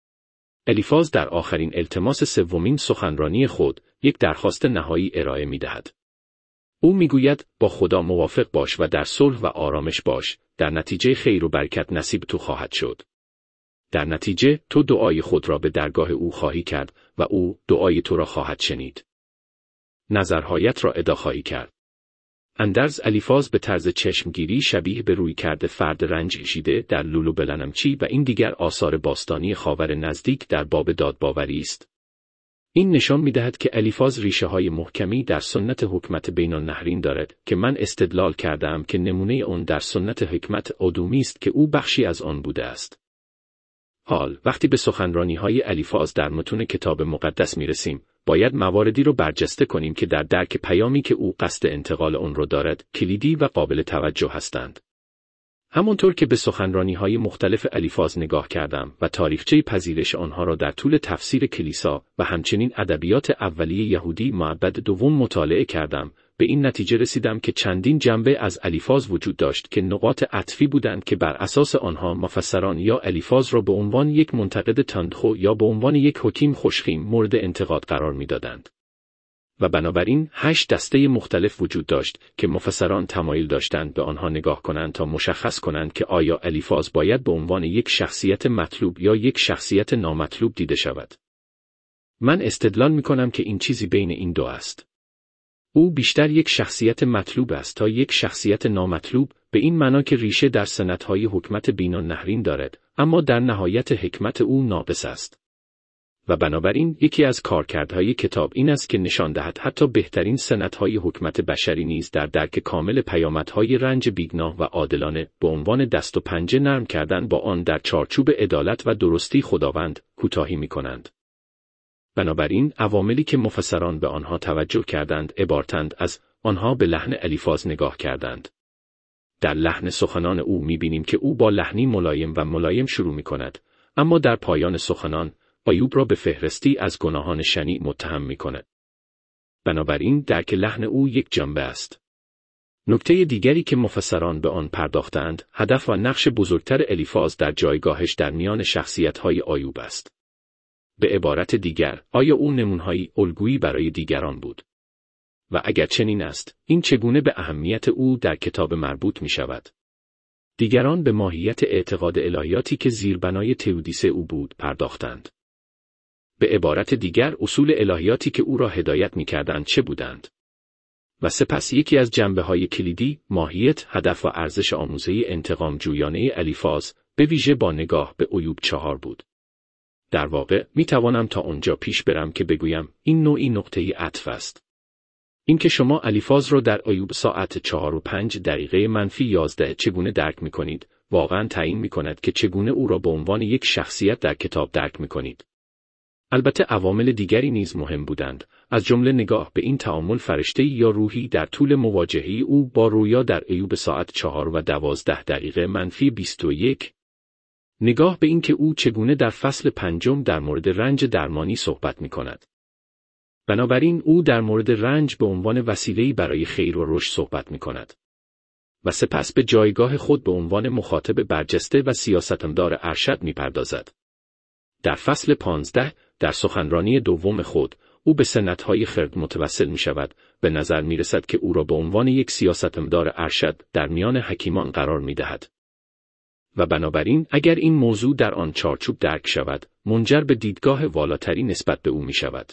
الیفاز در آخرین التماس سومین سخنرانی خود یک درخواست نهایی ارائه میدهد. او میگوید با خدا موافق باش و در صلح و آرامش باش، در نتیجه خیر و برکت نصیب تو خواهد شد. در نتیجه تو دعای خود را به درگاه او خواهی کرد و او دعای تو را خواهد شنید. نظرهایت را ادا خواهی کرد. اندرز الیفاز به طرز چشمگیری شبیه به روی کرده فرد رنج کشیده در لولو بلنمچی و این دیگر آثار باستانی خاور نزدیک در باب دادباوری است. این نشان می‌دهد که الیفاز ریشه های محکمی در سنت حکمت بین النهرین دارد که من استدلال کردم که نمونه آن در سنت حکمت ادومی است که او بخشی از آن بوده است. حال وقتی به سخنرانی‌های الیفاز در متون کتاب مقدس می‌رسیم، باید مواردی رو برجسته کنیم که در درک پیامی که او قصد انتقال آن را دارد کلیدی و قابل توجه هستند. همانطور که به سخنرانی‌های مختلف الیفاز نگاه کردم و تاریخچه پذیرش آنها را در طول تفسیر کلیسا و همچنین ادبیات اولیه یهودی معبد دوم مطالعه کردم، به این نتیجه رسیدم که چندین جنبه از الیفاز وجود داشت که نقاط عطفی بودند که بر اساس آنها مفسران یا الیفاز را به عنوان یک منتقد تندخو یا به عنوان یک حکیم خوشخیم مورد انتقاد قرار می‌دادند. و بنابراین هشت دسته مختلف وجود داشت که مفسران تمایل داشتند به آنها نگاه کنند تا مشخص کنند که آیا الیفاز باید به عنوان یک شخصیت مطلوب یا یک شخصیت نامطلوب دیده شود. من استدلال می‌کنم که این چیزی بین این دو است. او بیشتر یک شخصیت مطلوب است تا یک شخصیت نامطلوب، به این معنا که ریشه در سنت‌های حکمت بین النهرین دارد، اما در نهایت حکمت او ناقص است. و بنابراین یکی از کارکردهای کتاب این است که نشان دهد حتی بهترین سنت‌های حکمت بشری نیز در درک کامل پیامدهای رنج بیگناه و عادلانه به عنوان دست و پنجه نرم کردن با آن در چارچوب عدالت و درستی خداوند کوتاهی می‌کنند. بنابراین عواملی که مفسران به آنها توجه کردند عبارتند از آنها به لحن الیفاز نگاه کردند. در لحن سخنان او می‌بینیم که او با لحنی ملایم و ملایم شروع می‌کند، اما در پایان سخنان ایوب را به فهرستی از گناهان شنیع متهم می‌کند. بنابراین درک لحن او یک جنبه است. نکته دیگری که مفسران به آن پرداختند، هدف و نقش بزرگتر الیفاز در جایگاهش در میان شخصیت‌های ایوب است. به عبارت دیگر، آیا او نمونه‌های الگویی برای دیگران بود؟ و اگر چنین است، این چگونه به اهمیت او در کتاب مربوط می‌شود؟ دیگران به ماهیت اعتقاد الهیاتی که زیربنای تئودیسه او بود پرداختند. به عبارت دیگر اصول الهیاتی که او را هدایت می‌کردند چه بودند؟ و سپس یکی از جنبه‌های کلیدی، ماهیت، هدف و ارزش آموزه انتقام جویانه الیفاز، به ویژه با نگاه به ایوب چهار بود. در واقع می‌توانم تا آنجا پیش برم که بگویم این نوعی نقطه عطف است. اینکه شما الیفاز را در ایوب ساعت چهار و پنج دقیقه منفی یازده چگونه درک می‌کنید، واقعاً تعیین می‌کند که چگونه او را به عنوان یک شخصیت در کتاب درک می‌کنید. البته عوامل دیگری نیز مهم بودند، از جمله نگاه به این تعامل فرشته‌ای یا روحی در طول مواجهه او با رویا در ایوب ساعت چهار و دوازده دقیقه منفی بیست و یک. نگاه به این که او چگونه در فصل پنجم در مورد رنج درمانی صحبت می‌کند. بنابراین او در مورد رنج به عنوان وسیله‌ای برای خیر و رشد صحبت می‌کند. و سپس به جایگاه خود به عنوان مخاطب برجسته و سیاستمدار ارشد می‌پردازد. در فصل پانزده، در سخنرانی دوم خود، او به سنت‌های خرد متوسل می‌شود، به نظر می‌رسد که او را به عنوان یک سیاستمدار ارشد در میان حکیمان قرار می‌دهد. و بنابراین اگر این موضوع در آن چارچوب درک شود، منجر به دیدگاه والاتری نسبت به او می‌شود.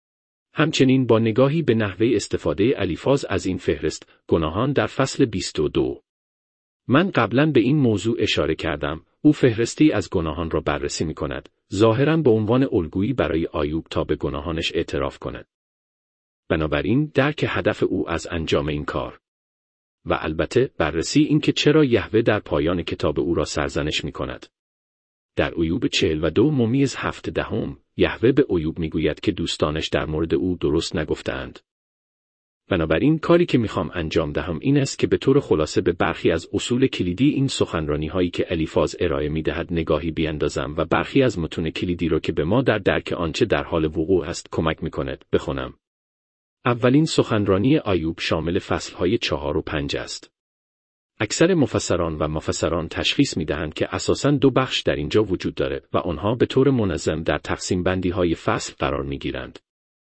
همچنین با نگاهی به نحوه استفاده الیفاز از این فهرست گناهان در فصل بیست و دو. من قبلا به این موضوع اشاره کردم، او فهرستی از گناهان را بررسی می‌کند، ظاهراً به عنوان الگویی برای ایوب تا به گناهانش اعتراف کند. بنابراین درک هدف او از انجام این کار و البته بررسی این که چرا یهوه در پایان کتاب او را سرزنش می‌کند. در ایوب چهل و دو ممیز هفت دهم، یهوه به ایوب میگوید که دوستانش در مورد او درست نگفتند. بنابراین کاری که میخوام انجام دهم این است که به طور خلاصه به برخی از اصول کلیدی این سخنرانی هایی که الیفاز ارائه میدهد نگاهی بیاندازم و برخی از متون کلیدی را که به ما در درک آنچه در حال وقوع است کمک میکند بخونم. اولین سخنرانی ایوب شامل فصلهای چهار و پنج است. اکثر مفسران و مفسران تشخیص می‌دهند که اساساً دو بخش در اینجا وجود داره و آنها به طور منظم در تقسیم بندی‌های فصل قرار می‌گیرند.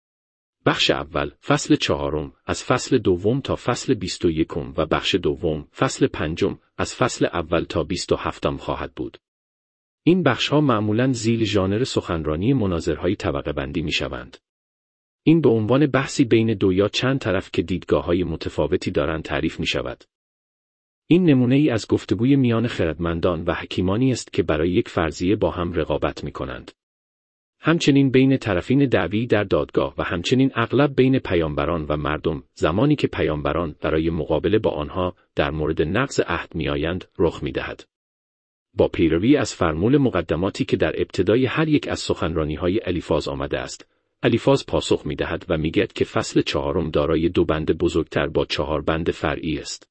بخش اول، فصل چهارم، از فصل دوم تا فصل بیست و یکم و بخش دوم، فصل پنجم، از فصل اول تا بیست و هفتم خواهد بود. این بخش‌ها معمولاً زیر ژانر سخنرانی مناظره‌های طبقه بندی می‌شوند. این به عنوان بحثی بین دو یا چند طرف که دیدگاه‌های متفاوتی دارند تعریف می‌شود. این نمونه‌ای از گفتگوی میان خردمندان و حکیمانی است که برای یک فرضیه با هم رقابت می‌کنند. همچنین بین طرفین دعوی در دادگاه و همچنین اغلب بین پیامبران و مردم، زمانی که پیامبران برای مقابله با آنها در مورد نقض عهد می‌آیند رخ می‌دهد. با پیروی از فرمول مقدماتی که در ابتدای هر یک از سخنرانی‌های الیفاز آمده است، الیفاز پاسخ می‌دهد و می‌گوید که فصل چهارم دارای دو بند بزرگتر با چهار بند فرعی است.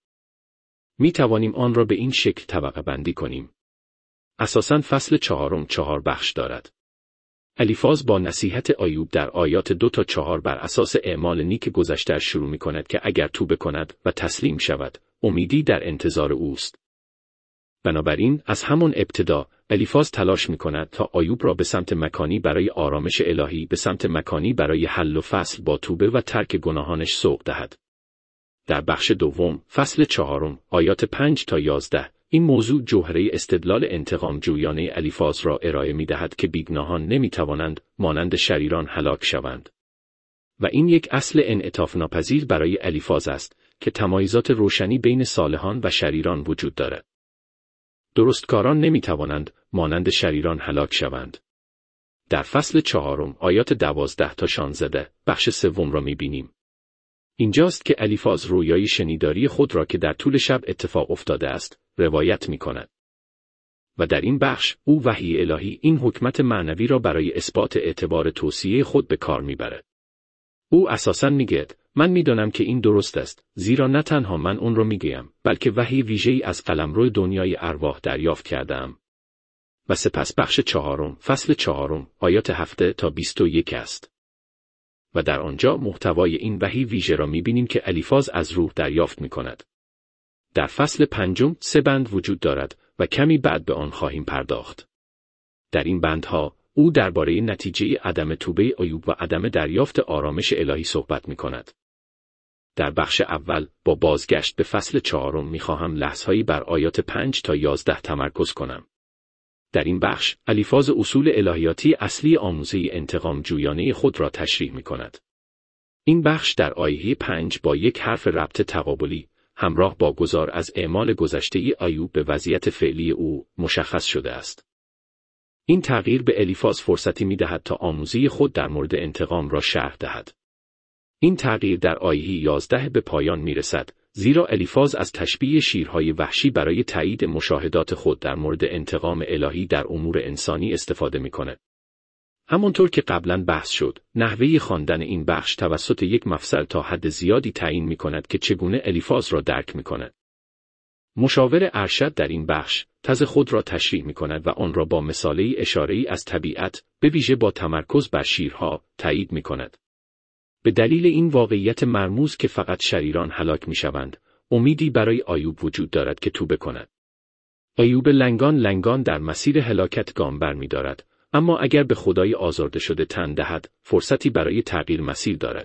می توانیم آن را به این شکل طبقه بندی کنیم. اساساً فصل چهارم چهار بخش دارد. الیفاز با نصیحت ایوب در آیات دو تا چهار بر اساس اعمال نیک گذشته شروع می کند که اگر توبه کند و تسلیم شود، امیدی در انتظار اوست. بنابراین از همان ابتدا الیفاز تلاش می کند تا ایوب را به سمت مکانی برای آرامش الهی، به سمت مکانی برای حل و فصل با توبه و ترک گناهانش سوق دهد. در بخش دوم، فصل چهارم، آیات پنج تا یازده، این موضوع جوهره استدلال انتقام جویانه الیفاز را ارائه می دهد که بیگناهان نمی توانند مانند شریران هلاک شوند. و این یک اصل انعطاف ناپذیر برای الیفاز است که تمایزات روشنی بین صالحان و شریران وجود دارد. درستکاران نمی توانند مانند شریران هلاک شوند. در فصل چهارم، آیات دوازده تا شانزده، بخش سوم را می بینیم. اینجاست که الیفاز رویای شنیداری خود را که در طول شب اتفاق افتاده است، روایت می کند. و در این بخش، او وحی الهی این حکمت معنوی را برای اثبات اعتبار توصیه خود به کار می برد. او اساساً می گوید: من می دانم که این درست است، زیرا نه تنها من اون را می گویم، بلکه وحی ویژه‌ای از قلمرو دنیای ارواح دریافت کردم. و سپس بخش چهارم، فصل چهارم، آیات هفت تا بیست و یک است. و در آنجا محتوای این وحی ویژه را می‌بینیم که الیفاز از روح دریافت می‌کند. در فصل پنجم سه بند وجود دارد و کمی بعد به آن خواهیم پرداخت. در این بندها او درباره نتیجه عدم توبه ایوب و عدم دریافت آرامش الهی صحبت می‌کند. در بخش اول با بازگشت به فصل چهارم می‌خواهم لحظه‌ای بر آیات پنج تا یازده تمرکز کنم. در این بخش، الیفاز اصول الهیاتی اصلی آموزه انتقام جویانه خود را تشریح می کند. این بخش در آیه پنج با یک حرف ربط تقابلی، همراه با گذار از اعمال گذشته ای ایوب به وضعیت فعلی او، مشخص شده است. این تغییر به الیفاز فرصتی می دهد تا آموزه خود در مورد انتقام را شرح دهد. این تغییر در آیه یازده به پایان می رسد، زیرا الیفاز از تشبیه شیرهای وحشی برای تایید مشاهدات خود در مورد انتقام الهی در امور انسانی استفاده می‌کند. همانطور که قبلاً بحث شد، نحوه خواندن این بخش توسط یک مفصل تا حد زیادی تعیین می‌کند که چگونه الیفاز را درک می‌کند. مشاور ارشد در این بخش تز خود را تشریح می‌کند و آن را با مثالی اشاره‌ای از طبیعت، به ویژه با تمرکز بر شیرها، تایید می‌کند. به دلیل این واقعیت مرموز که فقط شریران هلاک می‌شوند، امیدی برای ایوب وجود دارد که توبه کند. ایوب لنگان لنگان در مسیر هلاکت گام برمی‌دارد، اما اگر به خدای آزرده شده تن دهد، فرصتی برای تغییر مسیر دارد.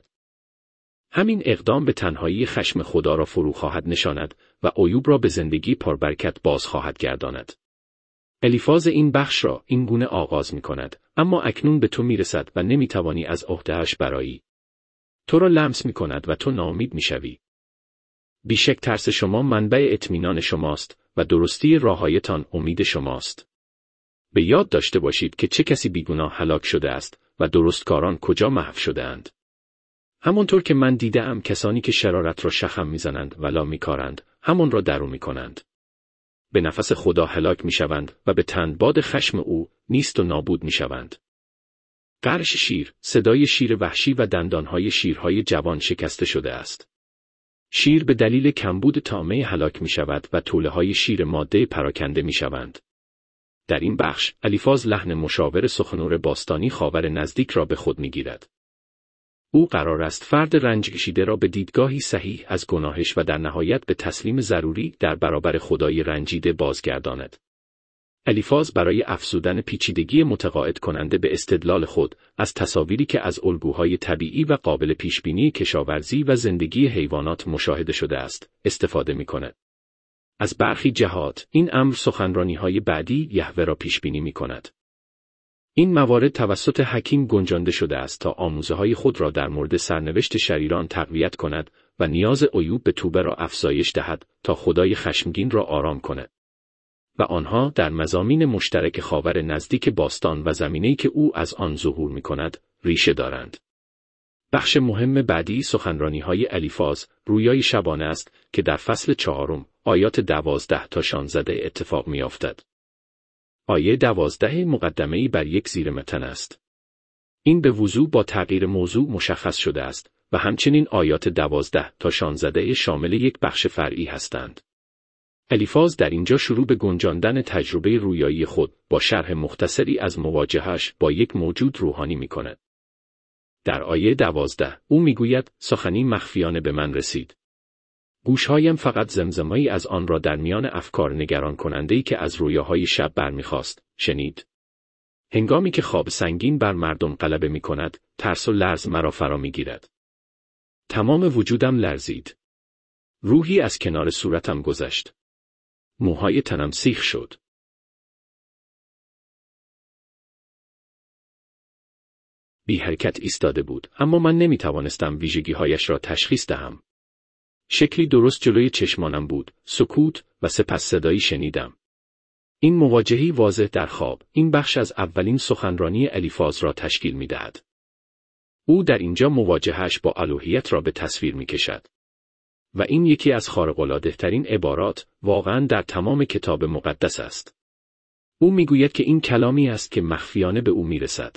همین اقدام به تنهایی خشم خدا را فرو خواهد نشاند و ایوب را به زندگی پربرکت باز خواهد گرداند. الیفاز این بخش را این گونه آغاز می‌کند: اما اکنون به تو می‌رسد و نمی‌توانی از عهده‌اش برآیی. تو را لمس می کند و تو ناامید می شوی. بیشک ترس شما منبع اطمینان شماست و درستی راهایتان امید شماست. به یاد داشته باشید که چه کسی بیگناه هلاک شده است و درستکاران کجا محو شده اند. همانطور که من دیدم کسانی که شرارت را شخم می زنند و لا می کارند، همان را درو می کنند. به نفس خدا هلاک می شوند و به تندباد خشم او نیست و نابود می شوند. قرش شیر، صدای شیر وحشی و دندانهای شیرهای جوان شکسته شده است. شیر به دلیل کمبود طعمه هلاک می شود و توله‌های شیر ماده پراکنده می شوند. در این بخش، الیفاز لحن مشاور سخنور باستانی خاور نزدیک را به خود می گیرد. او قرار است فرد رنج کشیده را به دیدگاهی صحیح از گناهش و در نهایت به تسلیم ضروری در برابر خدای رنجیده بازگرداند. الیفاز برای افزودن پیچیدگی متقاعد کننده به استدلال خود از تصاویری که از الگوهای طبیعی و قابل پیشبینی کشاورزی و زندگی حیوانات مشاهده شده است، استفاده می‌کند. از برخی جهات این امر سخنرانی‌های بعدی یهوه را پیشبینی می‌کند. این موارد توسط حکیم گنجانده شده است تا آموزه‌های خود را در مورد سرنوشت شریران تقویت کند و نیاز ایوب به توبه را افزایش دهد تا خدای خشمگین را آرام کند. و آنها در مضامین مشترک خاور نزدیک باستان و زمینه‌ای که او از آن ظهور می‌کند، ریشه دارند. بخش مهم بعدی سخنرانی‌های الیفاز، رویای شبانه است که در فصل چهارم، آیات دوازده تا شانزده اتفاق می‌افتد. آیه دوازده مقدمه‌ای بر یک زیرمتن است. این به وضوح با تغییر موضوع مشخص شده است و همچنین آیات دوازده تا شانزده شامل یک بخش فرعی هستند. الیفاز در اینجا شروع به گنجاندن تجربه رویایی خود با شرح مختصری از مواجهش با یک موجود روحانی می‌کند. در آیه دوازده او میگوید سخنی مخفیانه به من رسید. گوشهایم فقط زمزمه‌ای از آن را در میان افکار نگران کننده‌ای که از رویاهای شب برمیخواست شنید. هنگامی که خواب سنگین بر مردم غلبه می‌کند، ترس و لرز مرا فرا می‌گیرد. تمام وجودم لرزید. روحی از کنار صورتم گذشت. موهای تنم سیخ شد. بی حرکت ایستاده بود، اما من نمی توانستم ویژگی‌هایش را تشخیص دهم. شکلی درست جلوی چشمانم بود، سکوت و سپس صدایی شنیدم. این مواجهه‌ای واضح در خواب، این بخش از اولین سخنرانی الیفاز را تشکیل می دهد. او در اینجا مواجهش با الوهیت را به تصویر می کشد. و این یکی از خارق‌العاده ترین عبارات واقعاً در تمام کتاب مقدس است. او میگوید که این کلامی است که مخفیانه به او میرسد.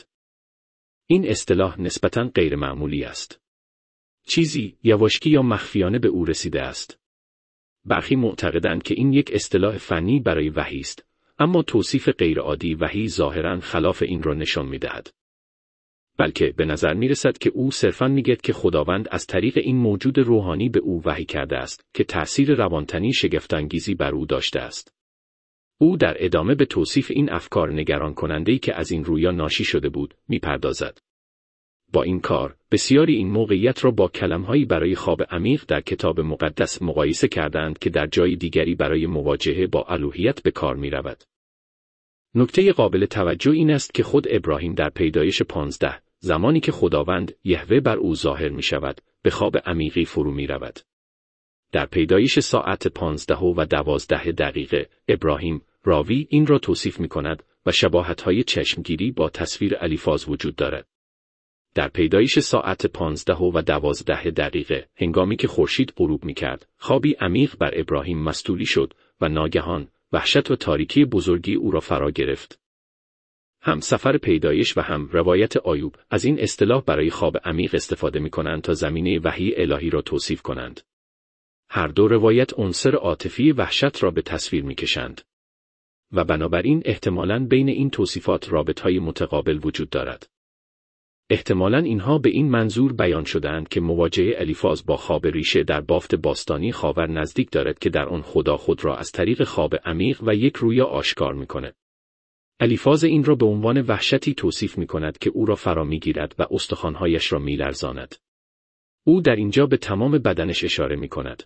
این اصطلاح نسبتاً غیر معمولی است. چیزی یواشکی یا مخفیانه به او رسیده است. برخی معتقدند که این یک اصطلاح فنی برای وحی است، اما توصیف غیرعادی وحی ظاهراً خلاف این را نشان میدهد. بلکه به نظر می رسد که او صرفاً میگوید که خداوند از طریق این موجود روحانی به او وحی کرده است که تأثیر روانتنی شگفت‌انگیزی بر او داشته است. او در ادامه به توصیف این افکار نگران کننده‌ای که از این رویا ناشی شده بود می‌پردازد. با این کار بسیاری این موقعیت را با کلمه‌هایی برای خواب عمیق در کتاب مقدس مقایسه کردند که در جای دیگری برای مواجهه با الوهیت به کار می‌رود. نکته قابل توجه این است که خود ابراهیم در پیدایش پانزده، زمانی که خداوند یهوه بر او ظاهر می شود، به خواب عمیقی فرو می رود. در پیدایش ساعت پانزده و دوازده دقیقه، ابراهیم، راوی این را توصیف می کند و شباهت‌های چشمگیری با تصویر الیفاز وجود دارد. در پیدایش ساعت پانزده و دوازده دقیقه، هنگامی که خورشید غروب می کرد، خوابی عمیق بر ابراهیم مستولی شد و ناگهان وحشت و تاریکی بزرگی او را فرا گرفت. هم سفر پیدایش و هم روایت ایوب از این اصطلاح برای خواب عمیق استفاده می کنند تا زمینه وحی الهی را توصیف کنند. هر دو روایت عنصر عاطفی وحشت را به تصویر می کشند. و بنابراین احتمالاً بین این توصیفات رابطهای متقابل وجود دارد. احتمالاً اینها به این منظور بیان شده‌اند که مواجهه الیفاز با خواب ریشه در بافت باستانی خاور نزدیک دارد که در آن خدا خود را از طریق خواب عمیق و یک رویا آشکار می‌کند. الیفاز این را به عنوان وحشتی توصیف می‌کند که او را فرا می‌گیرد و استخوان‌هایش را می‌لرزاند. او در اینجا به تمام بدنش اشاره می‌کند.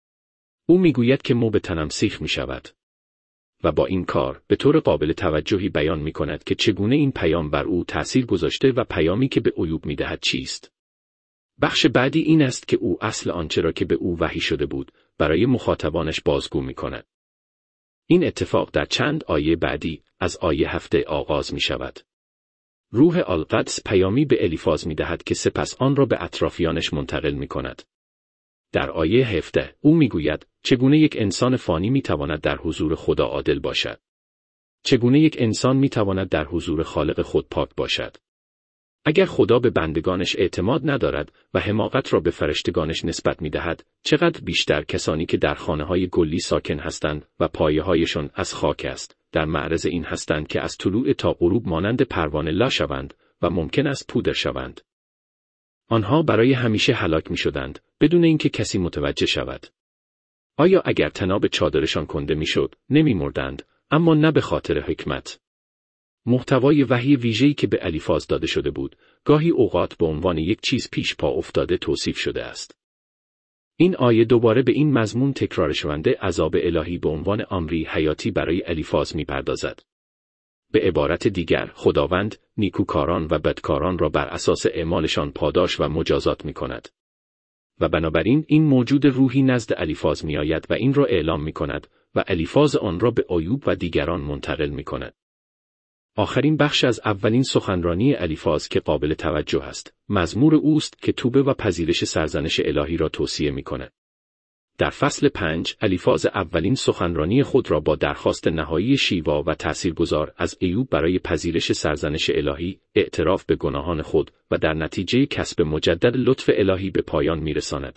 او می‌گوید که مو به تنم سیخ می‌شود. و با این کار به طور قابل توجهی بیان می کند که چگونه این پیام بر او تأثیر گذاشته و پیامی که به ایوب می دهد چیست. بخش بعدی این است که او اصل آنچه را که به او وحی شده بود برای مخاطبانش بازگو می کند. این اتفاق در چند آیه بعدی از آیه هفته آغاز می شود. روح القدس پیامی به الیفاز می دهد که سپس آن را به اطرافیانش منتقل می کند. در آیه هفده او میگوید چگونه یک انسان فانی میتواند در حضور خدا عادل باشد. چگونه یک انسان میتواند در حضور خالق خود پاک باشد. اگر خدا به بندگانش اعتماد ندارد و حماقت را به فرشتگانش نسبت میدهد، چقدر بیشتر کسانی که در خانه‌های گلی ساکن هستند و پایه‌هایشان از خاک است، در معرض این هستند که از طلوع تا غروب مانند پروانه لا شوند و ممکن است پودر شوند. آنها برای همیشه هلاک می شدند، بدون اینکه کسی متوجه شود. آیا اگر تناب چادرشان کنده می شد، نمی مردند، اما نه به خاطر حکمت. محتوای وحی ویژه‌ای که به الیفاز داده شده بود، گاهی اوقات به عنوان یک چیز پیش پا افتاده توصیف شده است. این آیه دوباره به این مضمون تکرار شونده عذاب الهی به عنوان امری حیاتی برای الیفاز می‌پردازد. به عبارت دیگر، خداوند نیکوکاران و بدکاران را بر اساس اعمالشان پاداش و مجازات می‌کند. و بنابراین این موجود روحی نزد الیفاز می‌آید و این را اعلام می‌کند و الیفاز آن را به ایوب و دیگران منتقل می‌کند. آخرین بخش از اولین سخنرانی الیفاز که قابل توجه است، مزمور اوست که توبه و پذیرش سرزنش الهی را توصیه می‌کند. در فصل پنج، الیفاز اولین سخنرانی خود را با درخواست نهایی شیوا و تأثیرگذار از ایوب برای پذیرش سرزنش الهی، اعتراف به گناهان خود و در نتیجه کسب مجدد لطف الهی به پایان می‌رساند.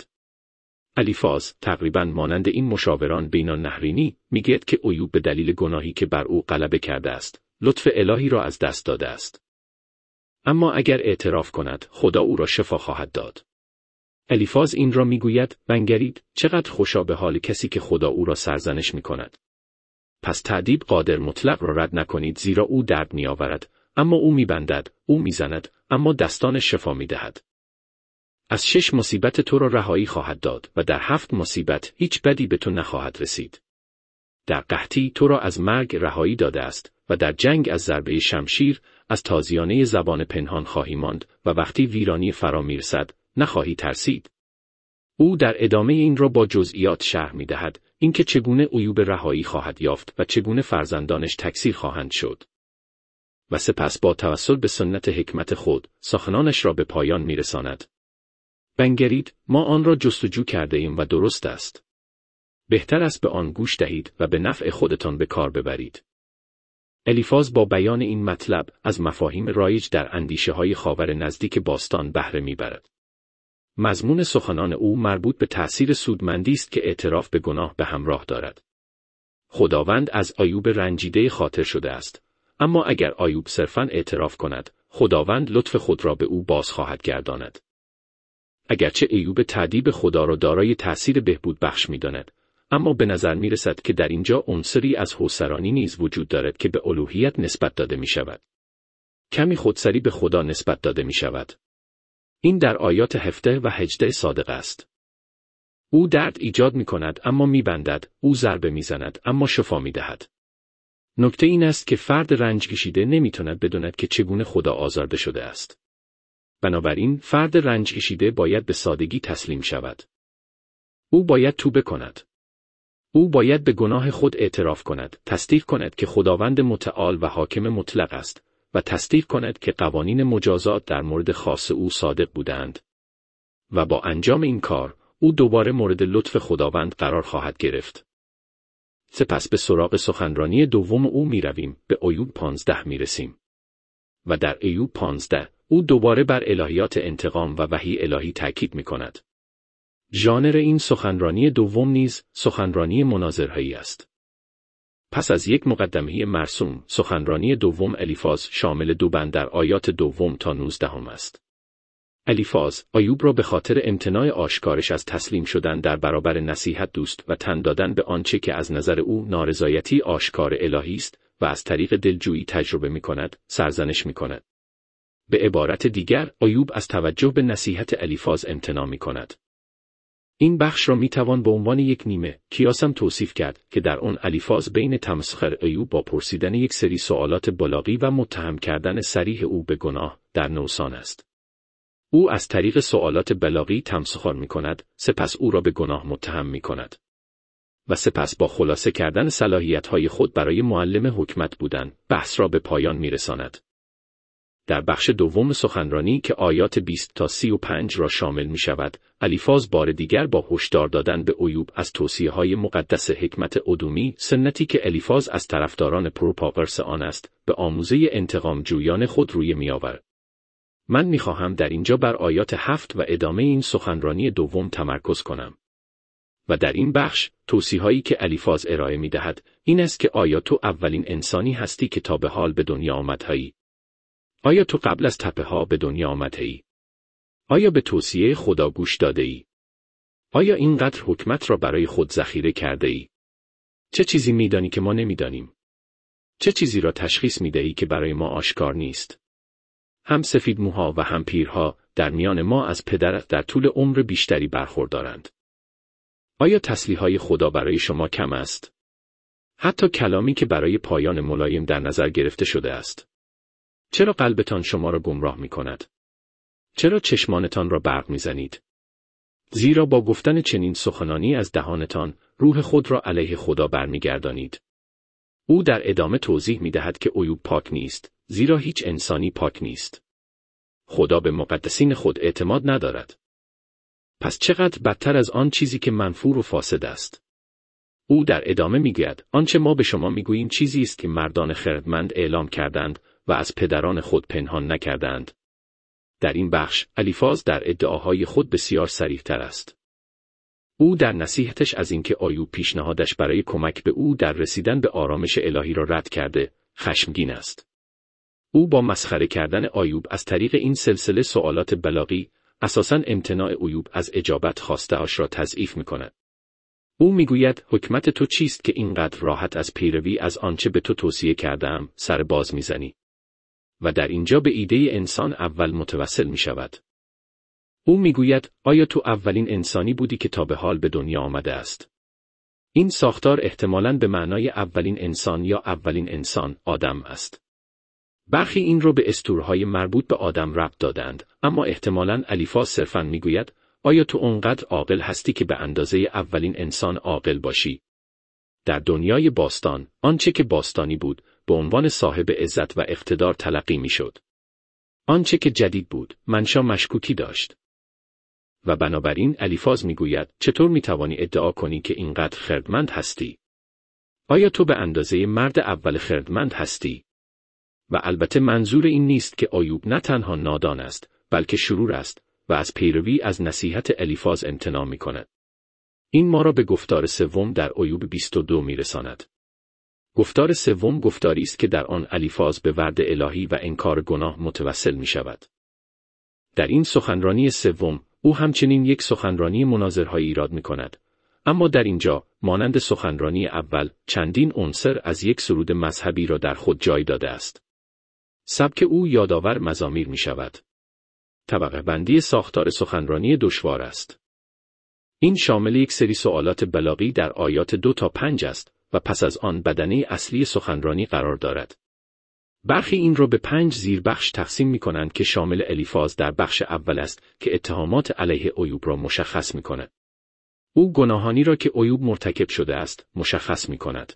الیفاز تقریباً مانند این مشاوران بین النهرینی می‌گوید که ایوب به دلیل گناهی که بر او غلبه کرده است، لطف الهی را از دست داده است. اما اگر اعتراف کند، خدا او را شفا خواهد داد. الیفاز این را میگوید: بنگرید، چقدر خوشا به حال کسی که خدا او را سرزنش میکند. پس تأدیب قادر مطلق را رد نکنید، زیرا او درد میآورد، اما او میبندد، او میزند، اما دستان شفا میدهد. از شش مصیبت تو را رهایی خواهد داد و در هفت مصیبت هیچ بدی به تو نخواهد رسید. در قحطی تو را از مرگ رهایی داده است و در جنگ از ضربه شمشیر، از تازیانه زبان پنهان خواهی ماند و وقتی ویرانی فرا میرسد نخواهی ترسید. او در ادامه این را با جزئیات شرح می‌دهد، اینکه چگونه ایوب رهایی خواهد یافت و چگونه فرزندانش تکثیر خواهند شد. و سپس با توسل به سنت حکمت خود، سخنانش را به پایان می‌رساند. بنگرید، ما آن را جستجو کرده ایم و درست است. بهتر است به آن گوش دهید و به نفع خودتان به کار ببرید. الیفاز با بیان این مطلب از مفاهیم رایج در اندیشه‌های خاور نزدیک باستان بهره می‌برد. مضمون سخنان او مربوط به تأثیر سودمندی است که اعتراف به گناه به همراه دارد. خداوند از ایوب رنجیده خاطر شده است، اما اگر ایوب صرفاً اعتراف کند، خداوند لطف خود را به او باز خواهد گرداند. اگرچه ایوب تأدیب خدا را دارای تأثیر بهبود بخش می‌داند، اما به نظر می رسد که در اینجا عنصری از خودسرانی نیز وجود دارد که به الوهیت نسبت داده می شود. کمی خودسری به خدا نسبت داده می شود. این در آیات هفده و هجده صادق است. او درد ایجاد می کند اما می بندد، او ضربه می زند اما شفا می دهد. نکته این است که فرد رنج کشیده نمی تواند بداند که چگونه خدا آزرده شده است. بنابراین فرد رنج کشیده باید به سادگی تسلیم شود. او باید توبه کند. او باید به گناه خود اعتراف کند، تصدیق کند که خداوند متعال و حاکم مطلق است و تصدیق کند که قوانین مجازات در مورد خاص او صادق بودند. و با انجام این کار، او دوباره مورد لطف خداوند قرار خواهد گرفت. سپس به سراغ سخنرانی دوم او می رویم، به ایوب پانزده می رسیم. و در ایوب پانزده، او دوباره بر الهیات انتقام و وحی الهی تاکید می کند. ژانر این سخنرانی دوم نیز سخنرانی مناظره‌ای است. پس از یک مقدمه مرسوم، سخنرانی دوم الیفاز شامل دو بند در آیات دوم تا نوزدهم است. الیفاز، ایوب را به خاطر امتناع آشکارش از تسلیم شدن در برابر نصیحت دوست و تن دادن به آنچه که از نظر او نارضایتی آشکار الهی است و از طریق دلجویی تجربه می کند، سرزنش می کند. به عبارت دیگر، ایوب از توجه به نصیحت الیفاز امتناع می کند. این بخش را می توان به عنوان یک نیمه کیاسم توصیف کرد که در آن الیفاز بین تمسخر ایوب با پرسیدن یک سری سوالات بلاغی و متهم کردن صریح او به گناه در نوسان است. او از طریق سوالات بلاغی تمسخر می کند، سپس او را به گناه متهم می کند. و سپس با خلاصه کردن صلاحیت‌های خود برای معلم حکمت بودن، بحث را به پایان می رساند. در بخش دوم سخنرانی که آیات بیست تا سی و پنج را شامل می شود، الیفاز بار دیگر با هشدار دادن به ایوب از توصیه‌های مقدس حکمت ادومی، سنتی که الیفاز از طرفداران پروپاگرس آن است، به آموزه انتقام جویان خود روی می آورد. من می خواهم در اینجا بر آیات هفت و ادامه این سخنرانی دوم تمرکز کنم. و در این بخش، توصیه‌هایی که الیفاز ارائه می دهد، این است که آیا تو اولین انسانی هستی که تا به حال به دنیا آمده‌ای؟ آیا تو قبل از تپه‌ها به دنیا آمده‌ای؟ آیا به توصیه خدا گوش داده ای؟ آیا اینقدر حکمت را برای خود ذخیره کرده ای؟ چه چیزی میدانی که ما نمیدانیم؟ چه چیزی را تشخیص میدهی که برای ما آشکار نیست؟ هم سفید موها و هم پیرها در میان ما از پدرت در طول عمر بیشتری برخوردارند. آیا تسلیح‌های خدا برای شما کم است؟ حتی کلامی که برای پایان ملایم در نظر گرفته شده است. چرا قلبتان شما را گمراه می کند؟ چرا چشمانتان را برق می زنید؟ زیرا با گفتن چنین سخنانی از دهانتان روح خود را علیه خدا برمیگردانید. او در ادامه توضیح می دهد که ایوب پاک نیست، زیرا هیچ انسانی پاک نیست. خدا به مقدسین خود اعتماد ندارد. پس چقدر بدتر از آن چیزی که منفور و فاسد است. او در ادامه میگوید آنچه ما به شما میگوییم چیزی است که مردان خردمند اعلام کردند و از پدران خود پنهان نکردند. در این بخش الیفاز در ادعاهای خود بسیار صریح‌تر است. او در نصیحتش از اینکه ایوب پیشنهادش برای کمک به او در رسیدن به آرامش الهی را رد کرده، خشمگین است. او با مسخره کردن ایوب از طریق این سلسله سوالات بلاغی، اساساً امتناع ایوب از اجابت خواسته‌اش را تضعیف می‌کند. او میگوید حکمت تو چیست که اینقدر راحت از پیروی از آنچه به تو توصیه کردم سر باز میزنی؟ و در اینجا به ایده انسان اول متوسل می شود. او میگوید آیا تو اولین انسانی بودی که تا به حال به دنیا آمده است؟ این ساختار احتمالاً به معنای اولین انسان یا اولین انسان آدم است. برخی این رو به اسطوره‌های مربوط به آدم ربط دادند، اما احتمالاً الیفاز صرفاً میگوید آیا تو اونقدر عاقل هستی که به اندازه اولین انسان عاقل باشی؟ در دنیای باستان، آنچه که باستانی بود، به عنوان صاحب عزت و اقتدار تلقی میشد. آنچه که جدید بود، منشا مشکوکی داشت. و بنابراین الیفاز میگوید چطور میتوانی ادعا کنی که اینقدر خردمند هستی؟ آیا تو به اندازه مرد اول خردمند هستی؟ و البته منظور این نیست که ایوب نه تنها نادان است، بلکه شرور است و از پیروی از نصیحت الیفاز امتناع میکند. این ما را به گفتار سوم در ایوب بیست و دو میرساند. گفتار سوم گفتاری است که در آن الیفاز به وعد الهی و انکار گناه متوسل می شود. در این سخنرانی سوم، او همچنین یک سخنرانی مناظرهایی ایراد می کند، اما در اینجا، مانند سخنرانی اول، چندین عنصر از یک سرود مذهبی را در خود جای داده است. سبک او یادآور مزامیر می شود. طبقه بندی ساختار سخنرانی دشوار است. این شامل یک سری سوالات بلاغی در آیات دو تا پنج است و پس از آن بدنه اصلی سخنرانی قرار دارد. برخی این را به پنج زیربخش تقسیم می کنند که شامل الیفاز در بخش اول است که اتهامات علیه ایوب را مشخص می کند. او گناهانی را که ایوب مرتکب شده است مشخص می کند.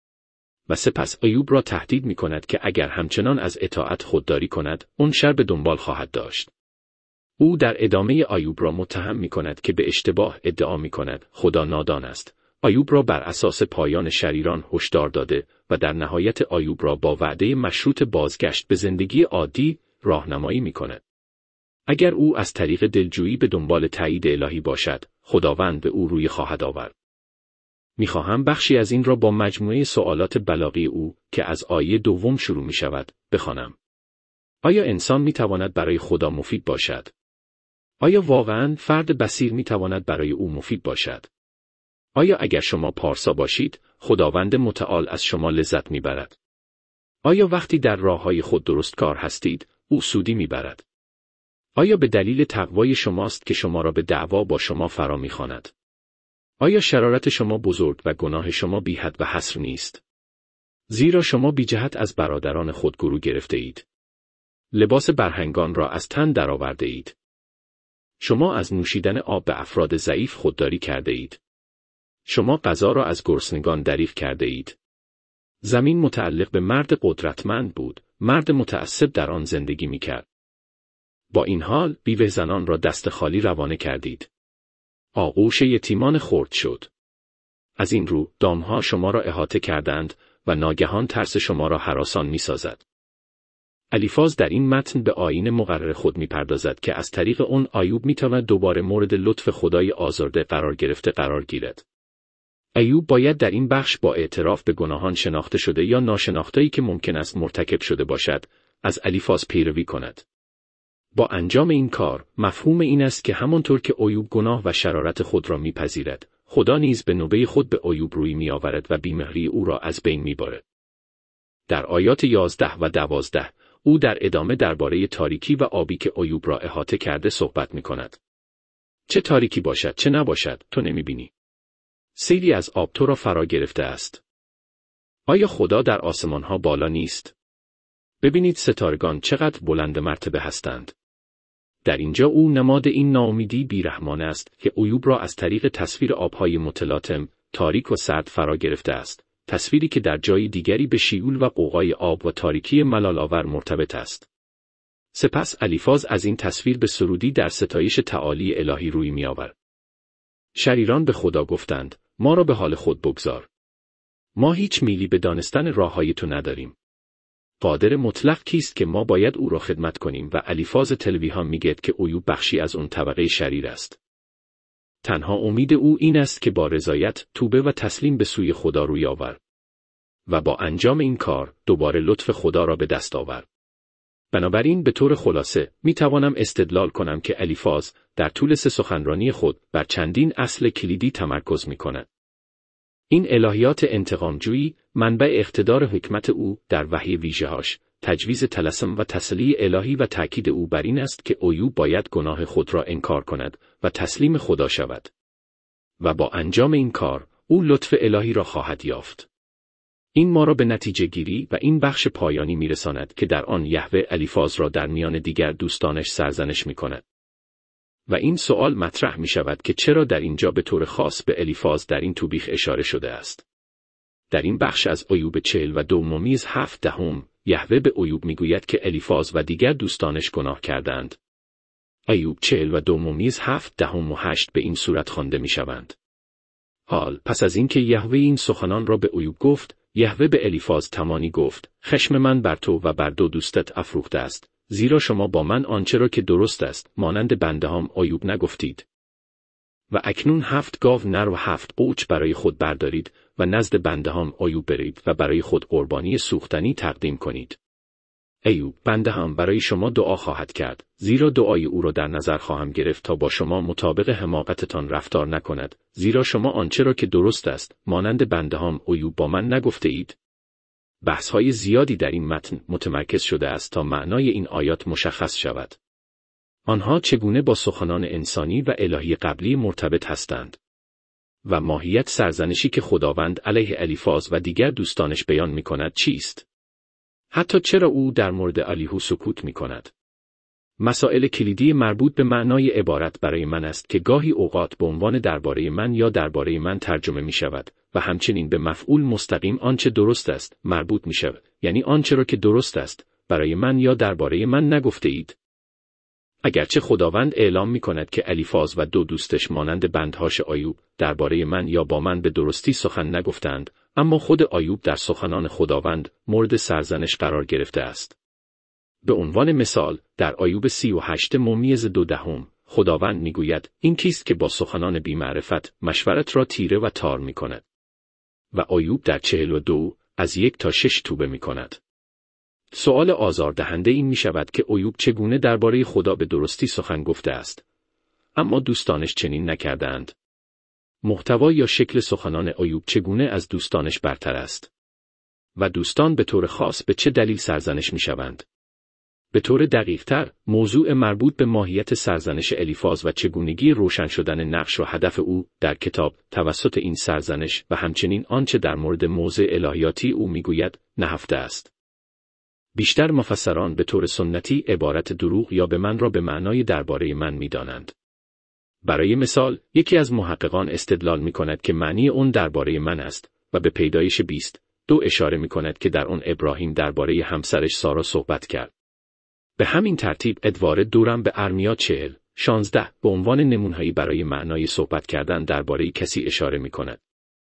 و سپس ایوب را تهدید می کند که اگر همچنان از اطاعت خودداری کند، اون شر به دنبال خواهد داشت. او در ادامه ایوب را متهم می کند که به اشتباه ادعا می کند خدا نادان است. ایوب را بر اساس پایان شریران هشدار داده و در نهایت ایوب را با وعده مشروط بازگشت به زندگی عادی راهنمایی می کند. اگر او از طریق دلجویی به دنبال تایید الهی باشد، خداوند به او روی خواهد آورد. میخواهم بخشی از این را با مجموعه سوالات بلاغی او که از آیه دوم شروع می شود بخوانم. آیا انسان می تواند برای خدا مفید باشد؟ آیا واقعاً فرد بصیر می تواند برای او مفید باشد؟ آیا اگر شما پارسا باشید، خداوند متعال از شما لذت می برد؟ آیا وقتی در راههای خود درست کار هستید، او سودی می برد؟ آیا به دلیل تقوای شماست که شما را به دعوا با شما فرا می خواند؟ آیا شرارت شما بزرگ و گناه شما بی حد و حصر نیست؟ زیرا شما بی جهت از برادران خود گرو گرفته اید. لباس برهنگان را از تن درآورده اید. شما از نوشیدن آب به افراد ضعیف خودداری کرده اید. شما غذا را از گرسنگان دریغ کرده اید. زمین متعلق به مرد قدرتمند بود، مرد متعصب در آن زندگی می کرد. با این حال بیوه زنان را دست خالی روانه کردید. آغوش یتیمان خرد شد. از این رو دامها شما را احاطه کردند و ناگهان ترس شما را هراسان می سازد. الیفاز در این متن به آیین مقرر خود می پردازد که از طریق اون ایوب می تواند دوباره مورد لطف خدای آزرده قرار گرفته قرار گیرد. ایوب باید در این بخش با اعتراف به گناهان شناخته شده یا ناشناخته‌ای که ممکن است مرتکب شده باشد، از الیفاز پیروی کند. با انجام این کار، مفهوم این است که همانطور که ایوب گناه و شرارت خود را میپذیرد، خدا نیز به نوبه خود به ایوب روی میآورد و بیمهری او را از بین میبرد. در آیات یازده و دوازده، او در ادامه درباره تاریکی و آبی که ایوب را احاطه کرده صحبت میکند. چه تاریکی باشد چه نباشد، تو نمیبینی. سیلی از آب تو را فرا گرفته است. آیا خدا در آسمانها بالا نیست؟ ببینید ستارگان چقدر بلند مرتبه هستند. در اینجا او نماد این ناامیدی بیرحمانه است که ایوب را از طریق تصویر آبهای متلاطم، تاریک و سرد فرا گرفته است، تصویری که در جای دیگری به شیول و غوغای آب و تاریکی ملال‌آور مرتبط است. سپس الیفاز از این تصویر به سرودی در ستایش تعالی الهی روی می‌آورد. شریران به خدا گفتند: ما را به حال خود بگذار. ما هیچ میلی به دانستن راه‌های تو نداریم. قادر مطلق کیست که ما باید او را خدمت کنیم؟ و الیفاز تلویها میگوید که ایوب بخشی از اون طبقه شریر است. تنها امید او این است که با رضایت، توبه و تسلیم به سوی خدا روی آورد و با انجام این کار دوباره لطف خدا را به دست آورد. بنابراین به طور خلاصه می توانم استدلال کنم که الیفاز در طول سه سخنرانی خود بر چندین اصل کلیدی تمرکز می کند. این الهیات انتقامجویی، منبع اقتدار حکمت او در وحی ویژه‌هاش، تجویز طلسم و تسلی الهی و تأکید او بر این است که ایوب باید گناه خود را انکار کند و تسلیم خدا شود. و با انجام این کار، او لطف الهی را خواهد یافت. این ما را به نتیجه گیری و این بخش پایانی میرساند که در آن یهوه الیفاز را در میان دیگر دوستانش سرزنش می کند. و این سوال مطرح می شود که چرا در اینجا به طور خاص به الیفاز در این توبیخ اشاره شده است. در این بخش از ایوب چهل و دو ممیز هفت دهم، یهوه به ایوب می گوید که الیفاز و دیگر دوستانش گناه کردند. ایوب چهل و دو ممیز هفت دهم و هشت به این صورت خوانده می شوند. حال پس از اینکه یهوه این سخنان را به ایوب گفت، یهوه به الیفاز تمانی گفت: خشم من بر تو و بر دو دوستت افروخته است، زیرا شما با من آنچه را که درست است مانند بنده‌هام ایوب نگفتید. و اکنون هفت گاو نر و هفت قوچ برای خود بردارید و نزد بنده‌هام ایوب برید و برای خود قربانی سوختنی تقدیم کنید. ایوب بنده‌هام برای شما دعا خواهد کرد، زیرا دعای او را در نظر خواهم گرفت تا با شما مطابق حماقتتان رفتار نکند، زیرا شما آنچه را که درست است مانند بنده‌هام ایوب با من نگفته اید. بحث‌های زیادی در این متن متمرکز شده است تا معنای این آیات مشخص شود. آنها چگونه با سخنان انسانی و الهی قبلی مرتبط هستند و ماهیت سرزنشی که خداوند علیه الیفاز و دیگر دوستانش بیان می‌کند چیست؟ حتی چرا او در مورد الیهو سکوت می‌کند؟ مسائل کلیدی مربوط به معنای عبارت برای من است که گاهی اوقات به عنوان درباره من یا درباره من ترجمه می‌شود و همچنین به مفعول مستقیم آنچه درست است مربوط می‌شود، یعنی آنچه را که درست است برای من یا درباره من نگفته اید. اگرچه خداوند اعلام می‌کند که الیفاز و دو دوستش مانند بندهاش ایوب درباره من یا با من به درستی سخن نگفتند، اما خود ایوب در سخنان خداوند مورد سرزنش قرار گرفته است. به عنوان مثال، در ایوب سی و هشت ممیز دو دهم، خداوند میگوید: این کیست که با سخنان بی‌معرفت مشورت را تیره و تار میکند؟ و ایوب در چهل و دو از یک تا شش توبه میکند. سؤال آزاردهنده این میشود که ایوب چگونه درباره خدا به درستی سخن گفته است، اما دوستانش چنین نکردند. محتوا یا شکل سخنان ایوب چگونه از دوستانش برتر است؟ و دوستان به طور خاص به چه دلیل سرزنش میشوند؟ به طور دقیق‌تر، موضوع مربوط به ماهیت سرزنش الیفاز و چگونگی روشن شدن نقش و هدف او در کتاب توسط این سرزنش و همچنین آنچه در مورد موضع الهیاتی او میگوید نهفته است. بیشتر مفسران به طور سنتی عبارت دروغ یا به من را به معنای درباره من می‌دانند. برای مثال، یکی از محققان استدلال می‌کند که معنی اون درباره من است و به پیدایش بیست دو اشاره می‌کند که در آن ابراهیم درباره همسرش سارا صحبت کرد. به همین ترتیب ادوارد دورم به ارمیا چهل شانزده به عنوان نمونه‌ای برای معنای صحبت کردن درباره کسی اشاره می‌کند.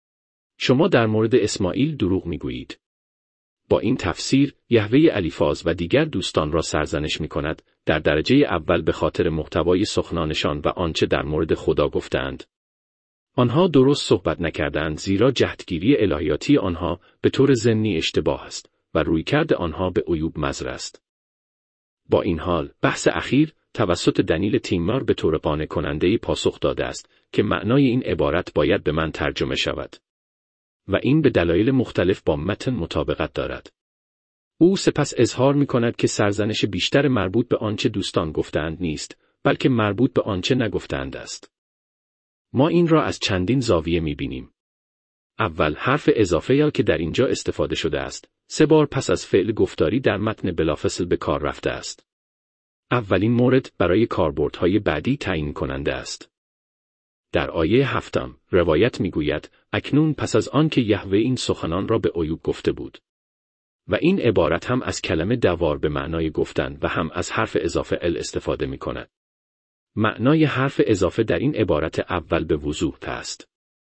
شما در مورد اسماعیل دروغ می‌گویید. با این تفسیر، یهوه الیفاز و دیگر دوستان را سرزنش می‌کند، در درجه اول به خاطر محتوای سخنانشان و آنچه در مورد خدا گفتند. آنها درست صحبت نکردند زیرا جهتگیری الهیاتی آنها به طور ضمنی اشتباه است و رویکرد آنها به ایوب مضر است. با این حال بحث اخیر توسط دنیل تیمار به طور قانع کننده پاسخ داده است که معنای این عبارت باید به من ترجمه شود و این به دلایل مختلف با متن مطابقت دارد. او سپس اظهار می کند که سرزنش بیشتر مربوط به آنچه دوستان گفتند نیست، بلکه مربوط به آنچه نگفتند است. ما این را از چندین زاویه می بینیم. اول، حرف اضافه یا که در اینجا استفاده شده است، سه بار پس از فعل گفتاری در متن بلافاصله به کار رفته است. اولین مورد برای کاربردهای بعدی تعیین کننده است. در آیه هفتم، روایت میگوید اکنون پس از آن که یهوه این سخنان را به ایوب گفته بود. و این عبارت هم از کلمه دوار به معنای گفتن و هم از حرف اضافه ال استفاده می کند. معنای حرف اضافه در این عبارت اول به وضوح است.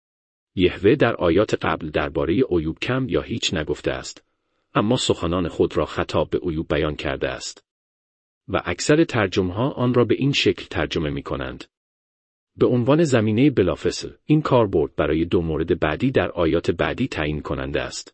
یهوه در آیات قبل درباره ایوب کم یا هیچ نگفته است، اما سخنان خود را خطاب به ایوب بیان کرده است. و اکثر ترجمه‌ها آن را به این شکل ترجمه می کنند. به عنوان زمینه بلافاصله، این کاربرد برای دو مورد بعدی در آیات بعدی تعیین کننده است.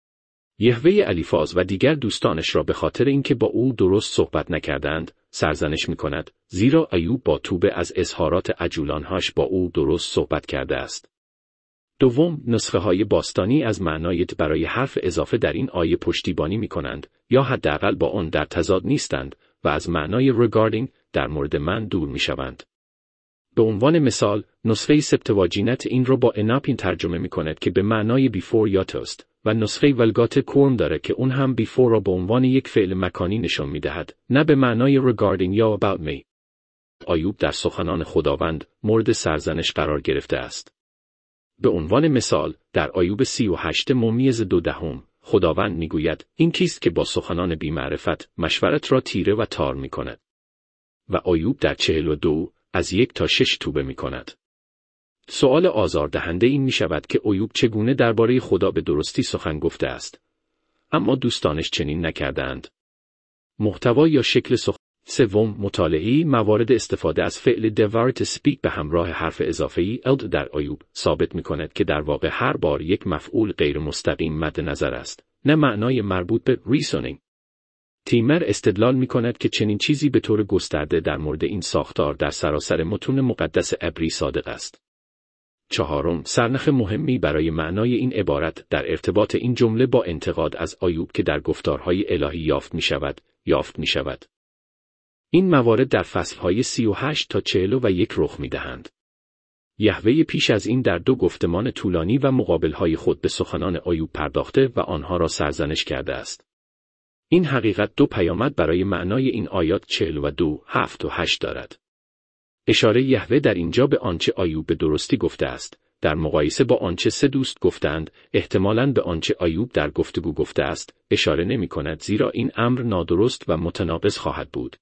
یهوه الیفاز و دیگر دوستانش را به خاطر اینکه با او درست صحبت نکردند، سرزنش می کند، زیرا ایوب با توبه از اظهارات عجولانهاش با او درست صحبت کرده است. دوم، نسخه های باستانی از معنای برای حرف اضافه در این آیه پشتیبانی می کنند، یا حداقل با آن در تضاد نیستند و از معنای regarding در مورد من دور می شوند. به عنوان مثال، نسخه سبتواجینت این را با اناپین ترجمه می کند که به معنای بیفور یا توست و نسخه ولگات کورم داره که اون هم بیفور را به عنوان یک فعل مکانی نشان می دهد، نه به معنای regarding یا about me. ایوب در سخنان خداوند مورد سرزنش قرار گرفته است. به عنوان مثال، در ایوب سی و هشت ممیز دو دهم، خداوند می گوید این کیست که با سخنان بی‌معرفت مشورت را تیره و تار می کند. و ایوب در چهل و دو از یک تا شش توبه می کند. سؤال آزاردهنده این می شود که ایوب چگونه درباره خدا به درستی سخن گفته است، اما دوستانش چنین نکردند. محتوا یا شکل سخن. سوم، مطالعه موارد استفاده از فعل devour to speak به همراه حرف اضافه‌ای eld در ایوب ثابت می کند که در واقع هر بار یک مفعول غیر مستقیم مد نظر است، نه معنای مربوط به reasoning. تیمر استدلال می کند که چنین چیزی به طور گسترده در مورد این ساختار در سراسر متون مقدس عبری صادق است. چهارم، سرنخ مهمی برای معنای این عبارت در ارتباط این جمله با انتقاد از ایوب که در گفتارهای الهی یافت می شود، یافت می شود. این موارد در فصلهای سی و هشت تا چهل و یک رخ می دهند. یهوه پیش از این در دو گفتمان طولانی و مقابلهای خود به سخنان ایوب پرداخته و آنها را سرزنش کرده است. این حقیقت دو پیامد برای معنای این آیات چهل و دو، هفت و هشت دارد. اشاره یهوه در اینجا به آنچه ایوب به درستی گفته است، در مقایسه با آنچه سه دوست گفتند، احتمالاً به آنچه ایوب در گفتگو گفته است، اشاره نمی کند زیرا این امر نادرست و متناقض خواهد بود.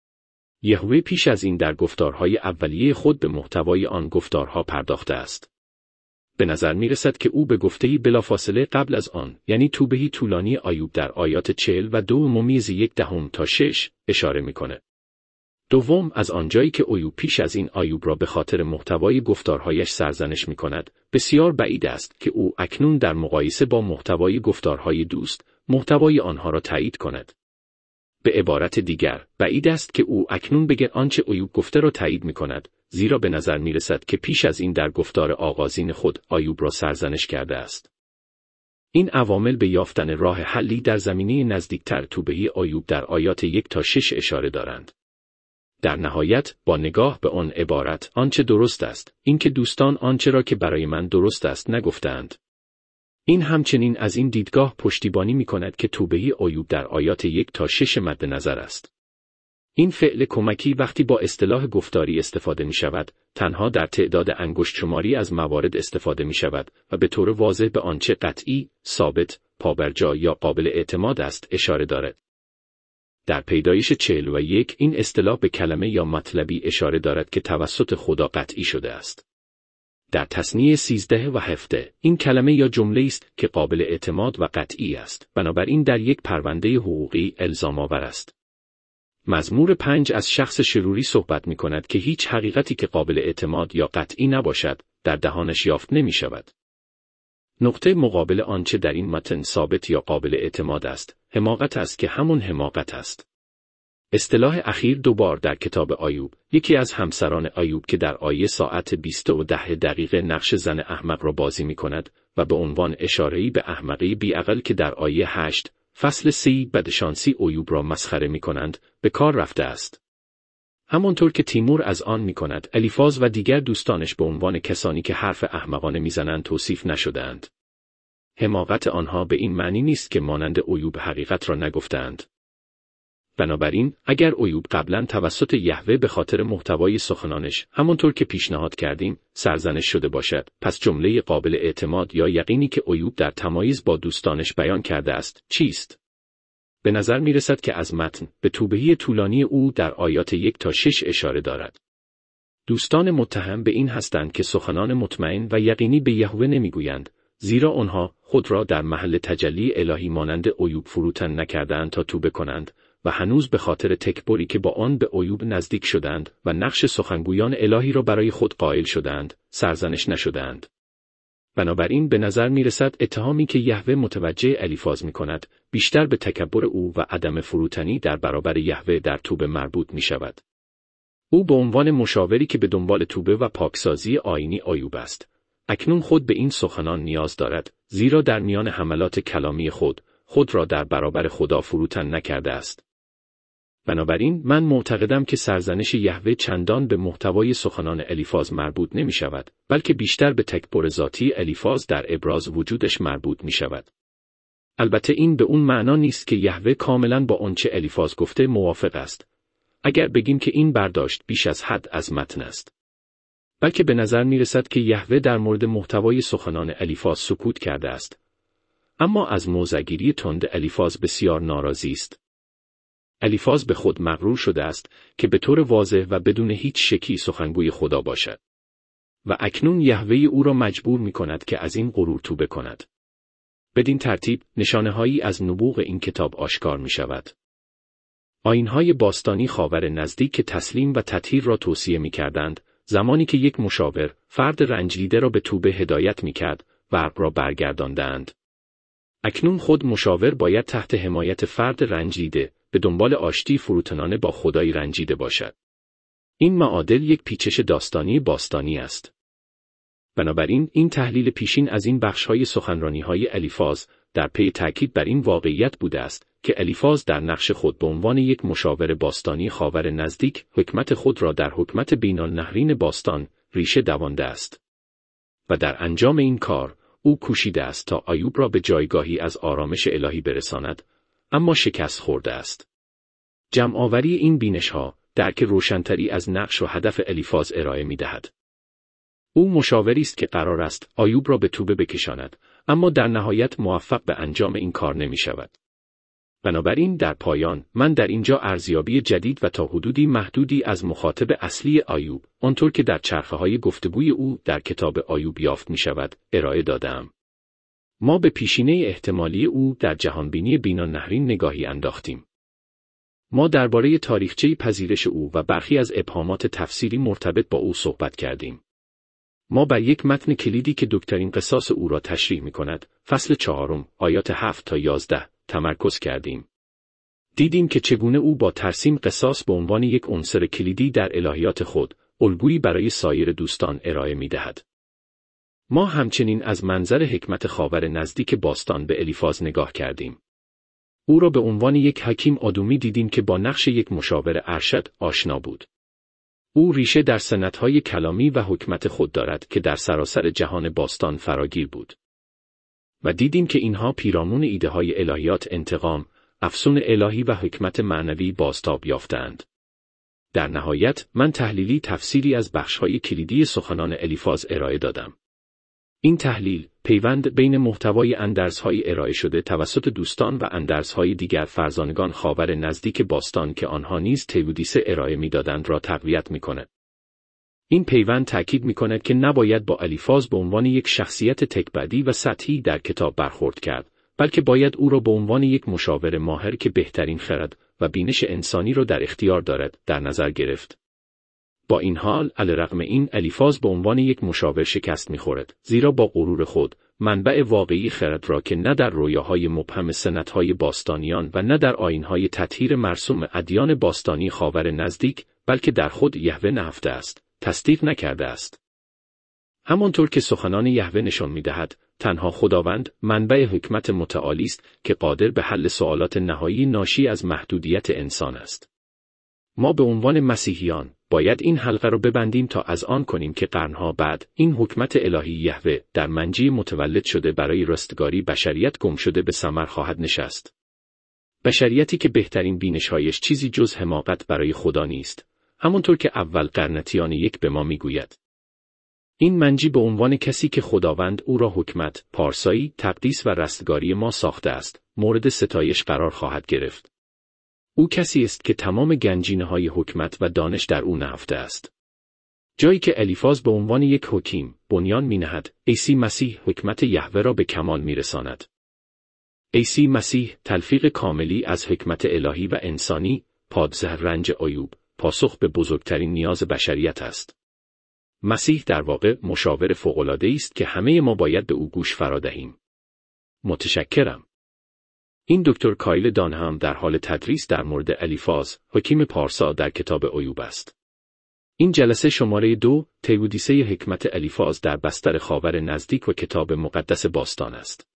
یهوه پیش از این در گفتارهای اولیه خود به محتوای آن گفتارها پرداخته است. به نظر می رسد که او به گفته‌ای بلافاصله قبل از آن، یعنی توبهی طولانی ایوب در آیات چهل و دو ممیز یک دهم تا شش، اشاره می کند. دوم، از آنجایی که ایوب پیش از این ایوب را به خاطر محتوای گفتارهایش سرزنش می کند، بسیار بعید است که او اکنون در مقایسه با محتوای گفتارهای دوست، محتوای آنها را تایید کند. به عبارت دیگر، بعید است که او اکنون بگه آنچه ایوب گفته را تایید می کند، زیرا به نظر می رسد که پیش از این در گفتار آغازین خود ایوب را سرزنش کرده است. این عوامل به یافتن راه حلی در زمینه نزدیکتر توبهی ایوب در آیات یک تا شش اشاره دارند. در نهایت، با نگاه به آن عبارت، آنچه درست است، اینکه دوستان آنچه را که برای من درست است نگفتند. این همچنین از این دیدگاه پشتیبانی می کند که توبهی ایوب در آیات یک تا شش مد نظر است. این فعل کمکی وقتی با اصطلاح گفتاری استفاده می شود، تنها در تعداد انگشت شماری از موارد استفاده می شود و به طور واضح به آنچه قطعی، ثابت، پابرجا یا قابل اعتماد است اشاره دارد. در پیدایش چهل و یک این اصطلاح به کلمه یا مطلبی اشاره دارد که توسط خدا قطعی شده است. در تثنیه سیزده و هفده این کلمه یا جمله است که قابل اعتماد و قطعی است، بنابراین در یک پرونده حقوقی الزام آور است. مزمور پنج از شخص شروری صحبت می کند که هیچ حقیقتی که قابل اعتماد یا قطعی نباشد، در دهانش یافت نمی شود. نقطه مقابل آنچه در این متن ثابت یا قابل اعتماد است، حماقت است که همون حماقت است. اصطلاح اخیر دوبار در کتاب ایوب، یکی از همسران ایوب که در آیه ساعت بیست و ده دقیقه نقش زن احمق را بازی می کند و به عنوان اشاره‌ای به احمقی بی‌عقل که در آیه هشت فصل سی بدشانسی ایوب را مسخره می کنند به کار رفته است. همانطور که تیمور از آن می کند، الیفاز و دیگر دوستانش به عنوان کسانی که حرف احمقانه میزنند توصیف نشدند. حماقت آنها به این معنی نیست که مانند ایوب حقیقت را نگفتند. بنابراین اگر ایوب قبلا توسط یهوه به خاطر محتوای سخنانش همانطور که پیشنهاد کردیم سرزنش شده باشد، پس جمله قابل اعتماد یا یقینی که ایوب در تمایز با دوستانش بیان کرده است چیست؟ به نظر می رسد که از متن به توبهی طولانی او در آیات یک تا شش اشاره دارد. دوستان متهم به این هستند که سخنان مطمئن و یقینی به یهوه نمیگویند، زیرا آنها خود را در محل تجلی الهی مانند ایوب فروتن نکردند تا توبه کنند و هنوز به خاطر تکبری که با آن به ایوب نزدیک شدند و نقش سخنگویان الهی را برای خود قائل شدند، سرزنش نشدند. بنابراین به نظر می رسد اتهامی که یهوه متوجه الیفاز می کند بیشتر به تکبر او و عدم فروتنی در برابر یهوه در توبه مربوط می شود. او به عنوان مشاوری که به دنبال توبه و پاکسازی آیینی ایوب است، اکنون خود به این سخنان نیاز دارد، زیرا در میان حملات کلامی خود، خود را در برابر خدا فروتن نکرده است. بنابراین من معتقدم که سرزنش یهوه چندان به محتوای سخنان الیفاز مربوط نمی شود، بلکه بیشتر به تکبر ذاتی الیفاز در ابراز وجودش مربوط می شود. البته این به اون معنا نیست که یهوه کاملا با آنچه الیفاز گفته موافق است. اگر بگیم که این برداشت بیش از حد از متن است. بلکه به نظر می رسد که یهوه در مورد محتوای سخنان الیفاز سکوت کرده است. اما از موضع‌گیری تند الیفاز بسیار ناراضی است. الیفاز به خود مغرور شده است که به طور واضح و بدون هیچ شکی سخنگوی خدا باشد. و اکنون یهوه او را مجبور می کند که از این غرور توبه کند. بدین ترتیب نشانه‌هایی از نبوغ این کتاب آشکار می شود. آیین‌های باستانی خاور نزدیک که تسلیم و تطهیر را توصیه می کردند، زمانی که یک مشاور فرد رنجیده را به توبه هدایت می کرد و عقل را برگرداندند. اکنون خود مشاور باید تحت حمایت فرد رنجیده به دنبال آشتی فروتنانه با خدای رنجیده باشد. این معادل یک پیچش داستانی باستانی است. بنابراین این تحلیل پیشین از این بخش‌های سخنرانی‌های الیفاز در پی تأکید بر این واقعیت بوده است که الیفاز در نقش خود به عنوان یک مشاور باستانی خاور نزدیک حکمت خود را در حکمت بین‌النهرین باستان ریشه دوانده است. و در انجام این کار او کوشیده است تا ایوب را به جایگاهی از آرامش الهی برساند، اما شکست خورده است. جمع‌آوری این بینش‌ها درک روشن‌تری از نقش و هدف الیفاز ارائه می‌دهد. او مشاوری است که قرار است ایوب را به توبه بکشاند، اما در نهایت موفق به انجام این کار نمی‌شود. بنابراین در پایان من در اینجا ارزیابی جدید و تا حدودی محدودی از مخاطب اصلی ایوب، آنطور که در چرخه‌های گفتگوی او در کتاب ایوب یافت می‌شود، ارائه دادم. ما به پیشینه احتمالی او در جهانبینی بین‌النهرین نگاهی انداختیم. ما درباره تاریخچه پذیرش او و برخی از ابهامات تفسیری مرتبط با او صحبت کردیم. ما بر یک متن کلیدی که دکترین قصاص او را تشریح می‌کند، فصل چهارم، آیات هفت تا یازده، تمرکز کردیم. دیدیم که چگونه او با ترسیم قصاص به عنوان یک عنصر کلیدی در الهیات خود، الگویی برای سایر دوستان ارائه می‌دهد. ما همچنین از منظر حکمت خاور نزدیک باستان به الیفاز نگاه کردیم. او را به عنوان یک حکیم آدومی دیدیم که با نقش یک مشاور ارشد آشنا بود. او ریشه در سنت‌های کلامی و حکمت خود دارد که در سراسر جهان باستان فراگیر بود. و دیدیم که اینها پیرامون ایده‌های الهیات انتقام، افسون الهی و حکمت معنوی بازتاب یافتند. در نهایت من تحلیلی تفسیری از بخش‌های کلیدی سخنان الیفاز ارائه دادم. این تحلیل پیوند بین محتوای اندرزهای ارائه شده توسط دوستان و اندرزهای دیگر فرزانگان خاور نزدیک باستان که آنها نیز تئودیسه ارائه می‌دادند را تقویت می‌کند. این پیوند تأکید می‌کند که نباید با الیفاز به عنوان یک شخصیت تک‌بعدی و سطحی در کتاب برخورد کرد، بلکه باید او را به عنوان یک مشاور ماهر که بهترین خرد و بینش انسانی را در اختیار دارد در نظر گرفت. با این حال علیرغم این الیفاز به عنوان یک مشاور شکست می‌خورد، زیرا با غرور خود منبع واقعی خرد را که نه در رویاهای مبهم سنت‌های باستانیان و نه در آیین‌های تطهیر مرسوم ادیان باستانی خاور نزدیک، بلکه در خود یهوه نهفته است، تصدیق نکرده است. همانطور که سخنان یهوه نشان می‌دهد، تنها خداوند منبع حکمت متعالی است که قادر به حل سوالات نهایی ناشی از محدودیت انسان است. ما به عنوان مسیحیان باید این حلقه را ببندیم تا از آن کنیم که قرنها بعد این حکمت الهی یهوه در منجی متولد شده برای رستگاری بشریت گم شده به ثمر خواهد نشست. بشریتی که بهترین بینش‌هایش چیزی جز حماقت برای خدا نیست، همانطور که اول قرنتیان یک به ما میگوید. این منجی به عنوان کسی که خداوند او را حکمت، پارسایی، تقدیس و رستگاری ما ساخته است، مورد ستایش قرار خواهد گرفت. او کسی است که تمام گنجینه‌های حکمت و دانش در او نهفته است. جایی که الیفاز به عنوان یک حکیم بنیان می‌نهد، عیسی مسیح حکمت یهوه را به کمال می‌رساند. عیسی مسیح تلفیق کاملی از حکمت الهی و انسانی، پادزه رنج ایوب، پاسخ به بزرگترین نیاز بشریت است. مسیح در واقع مشاور فوق‌العاده‌ای است که همه ما باید به او گوش فرا دهیم. متشکرم. این دکتر کایل دانهم در حال تدریس در مورد الیفاز، حکیم پارسا در کتاب ایوب است. این جلسه شماره دو، تئودیسه حکمت الیفاز در بستر خاور نزدیک و کتاب مقدس باستان است.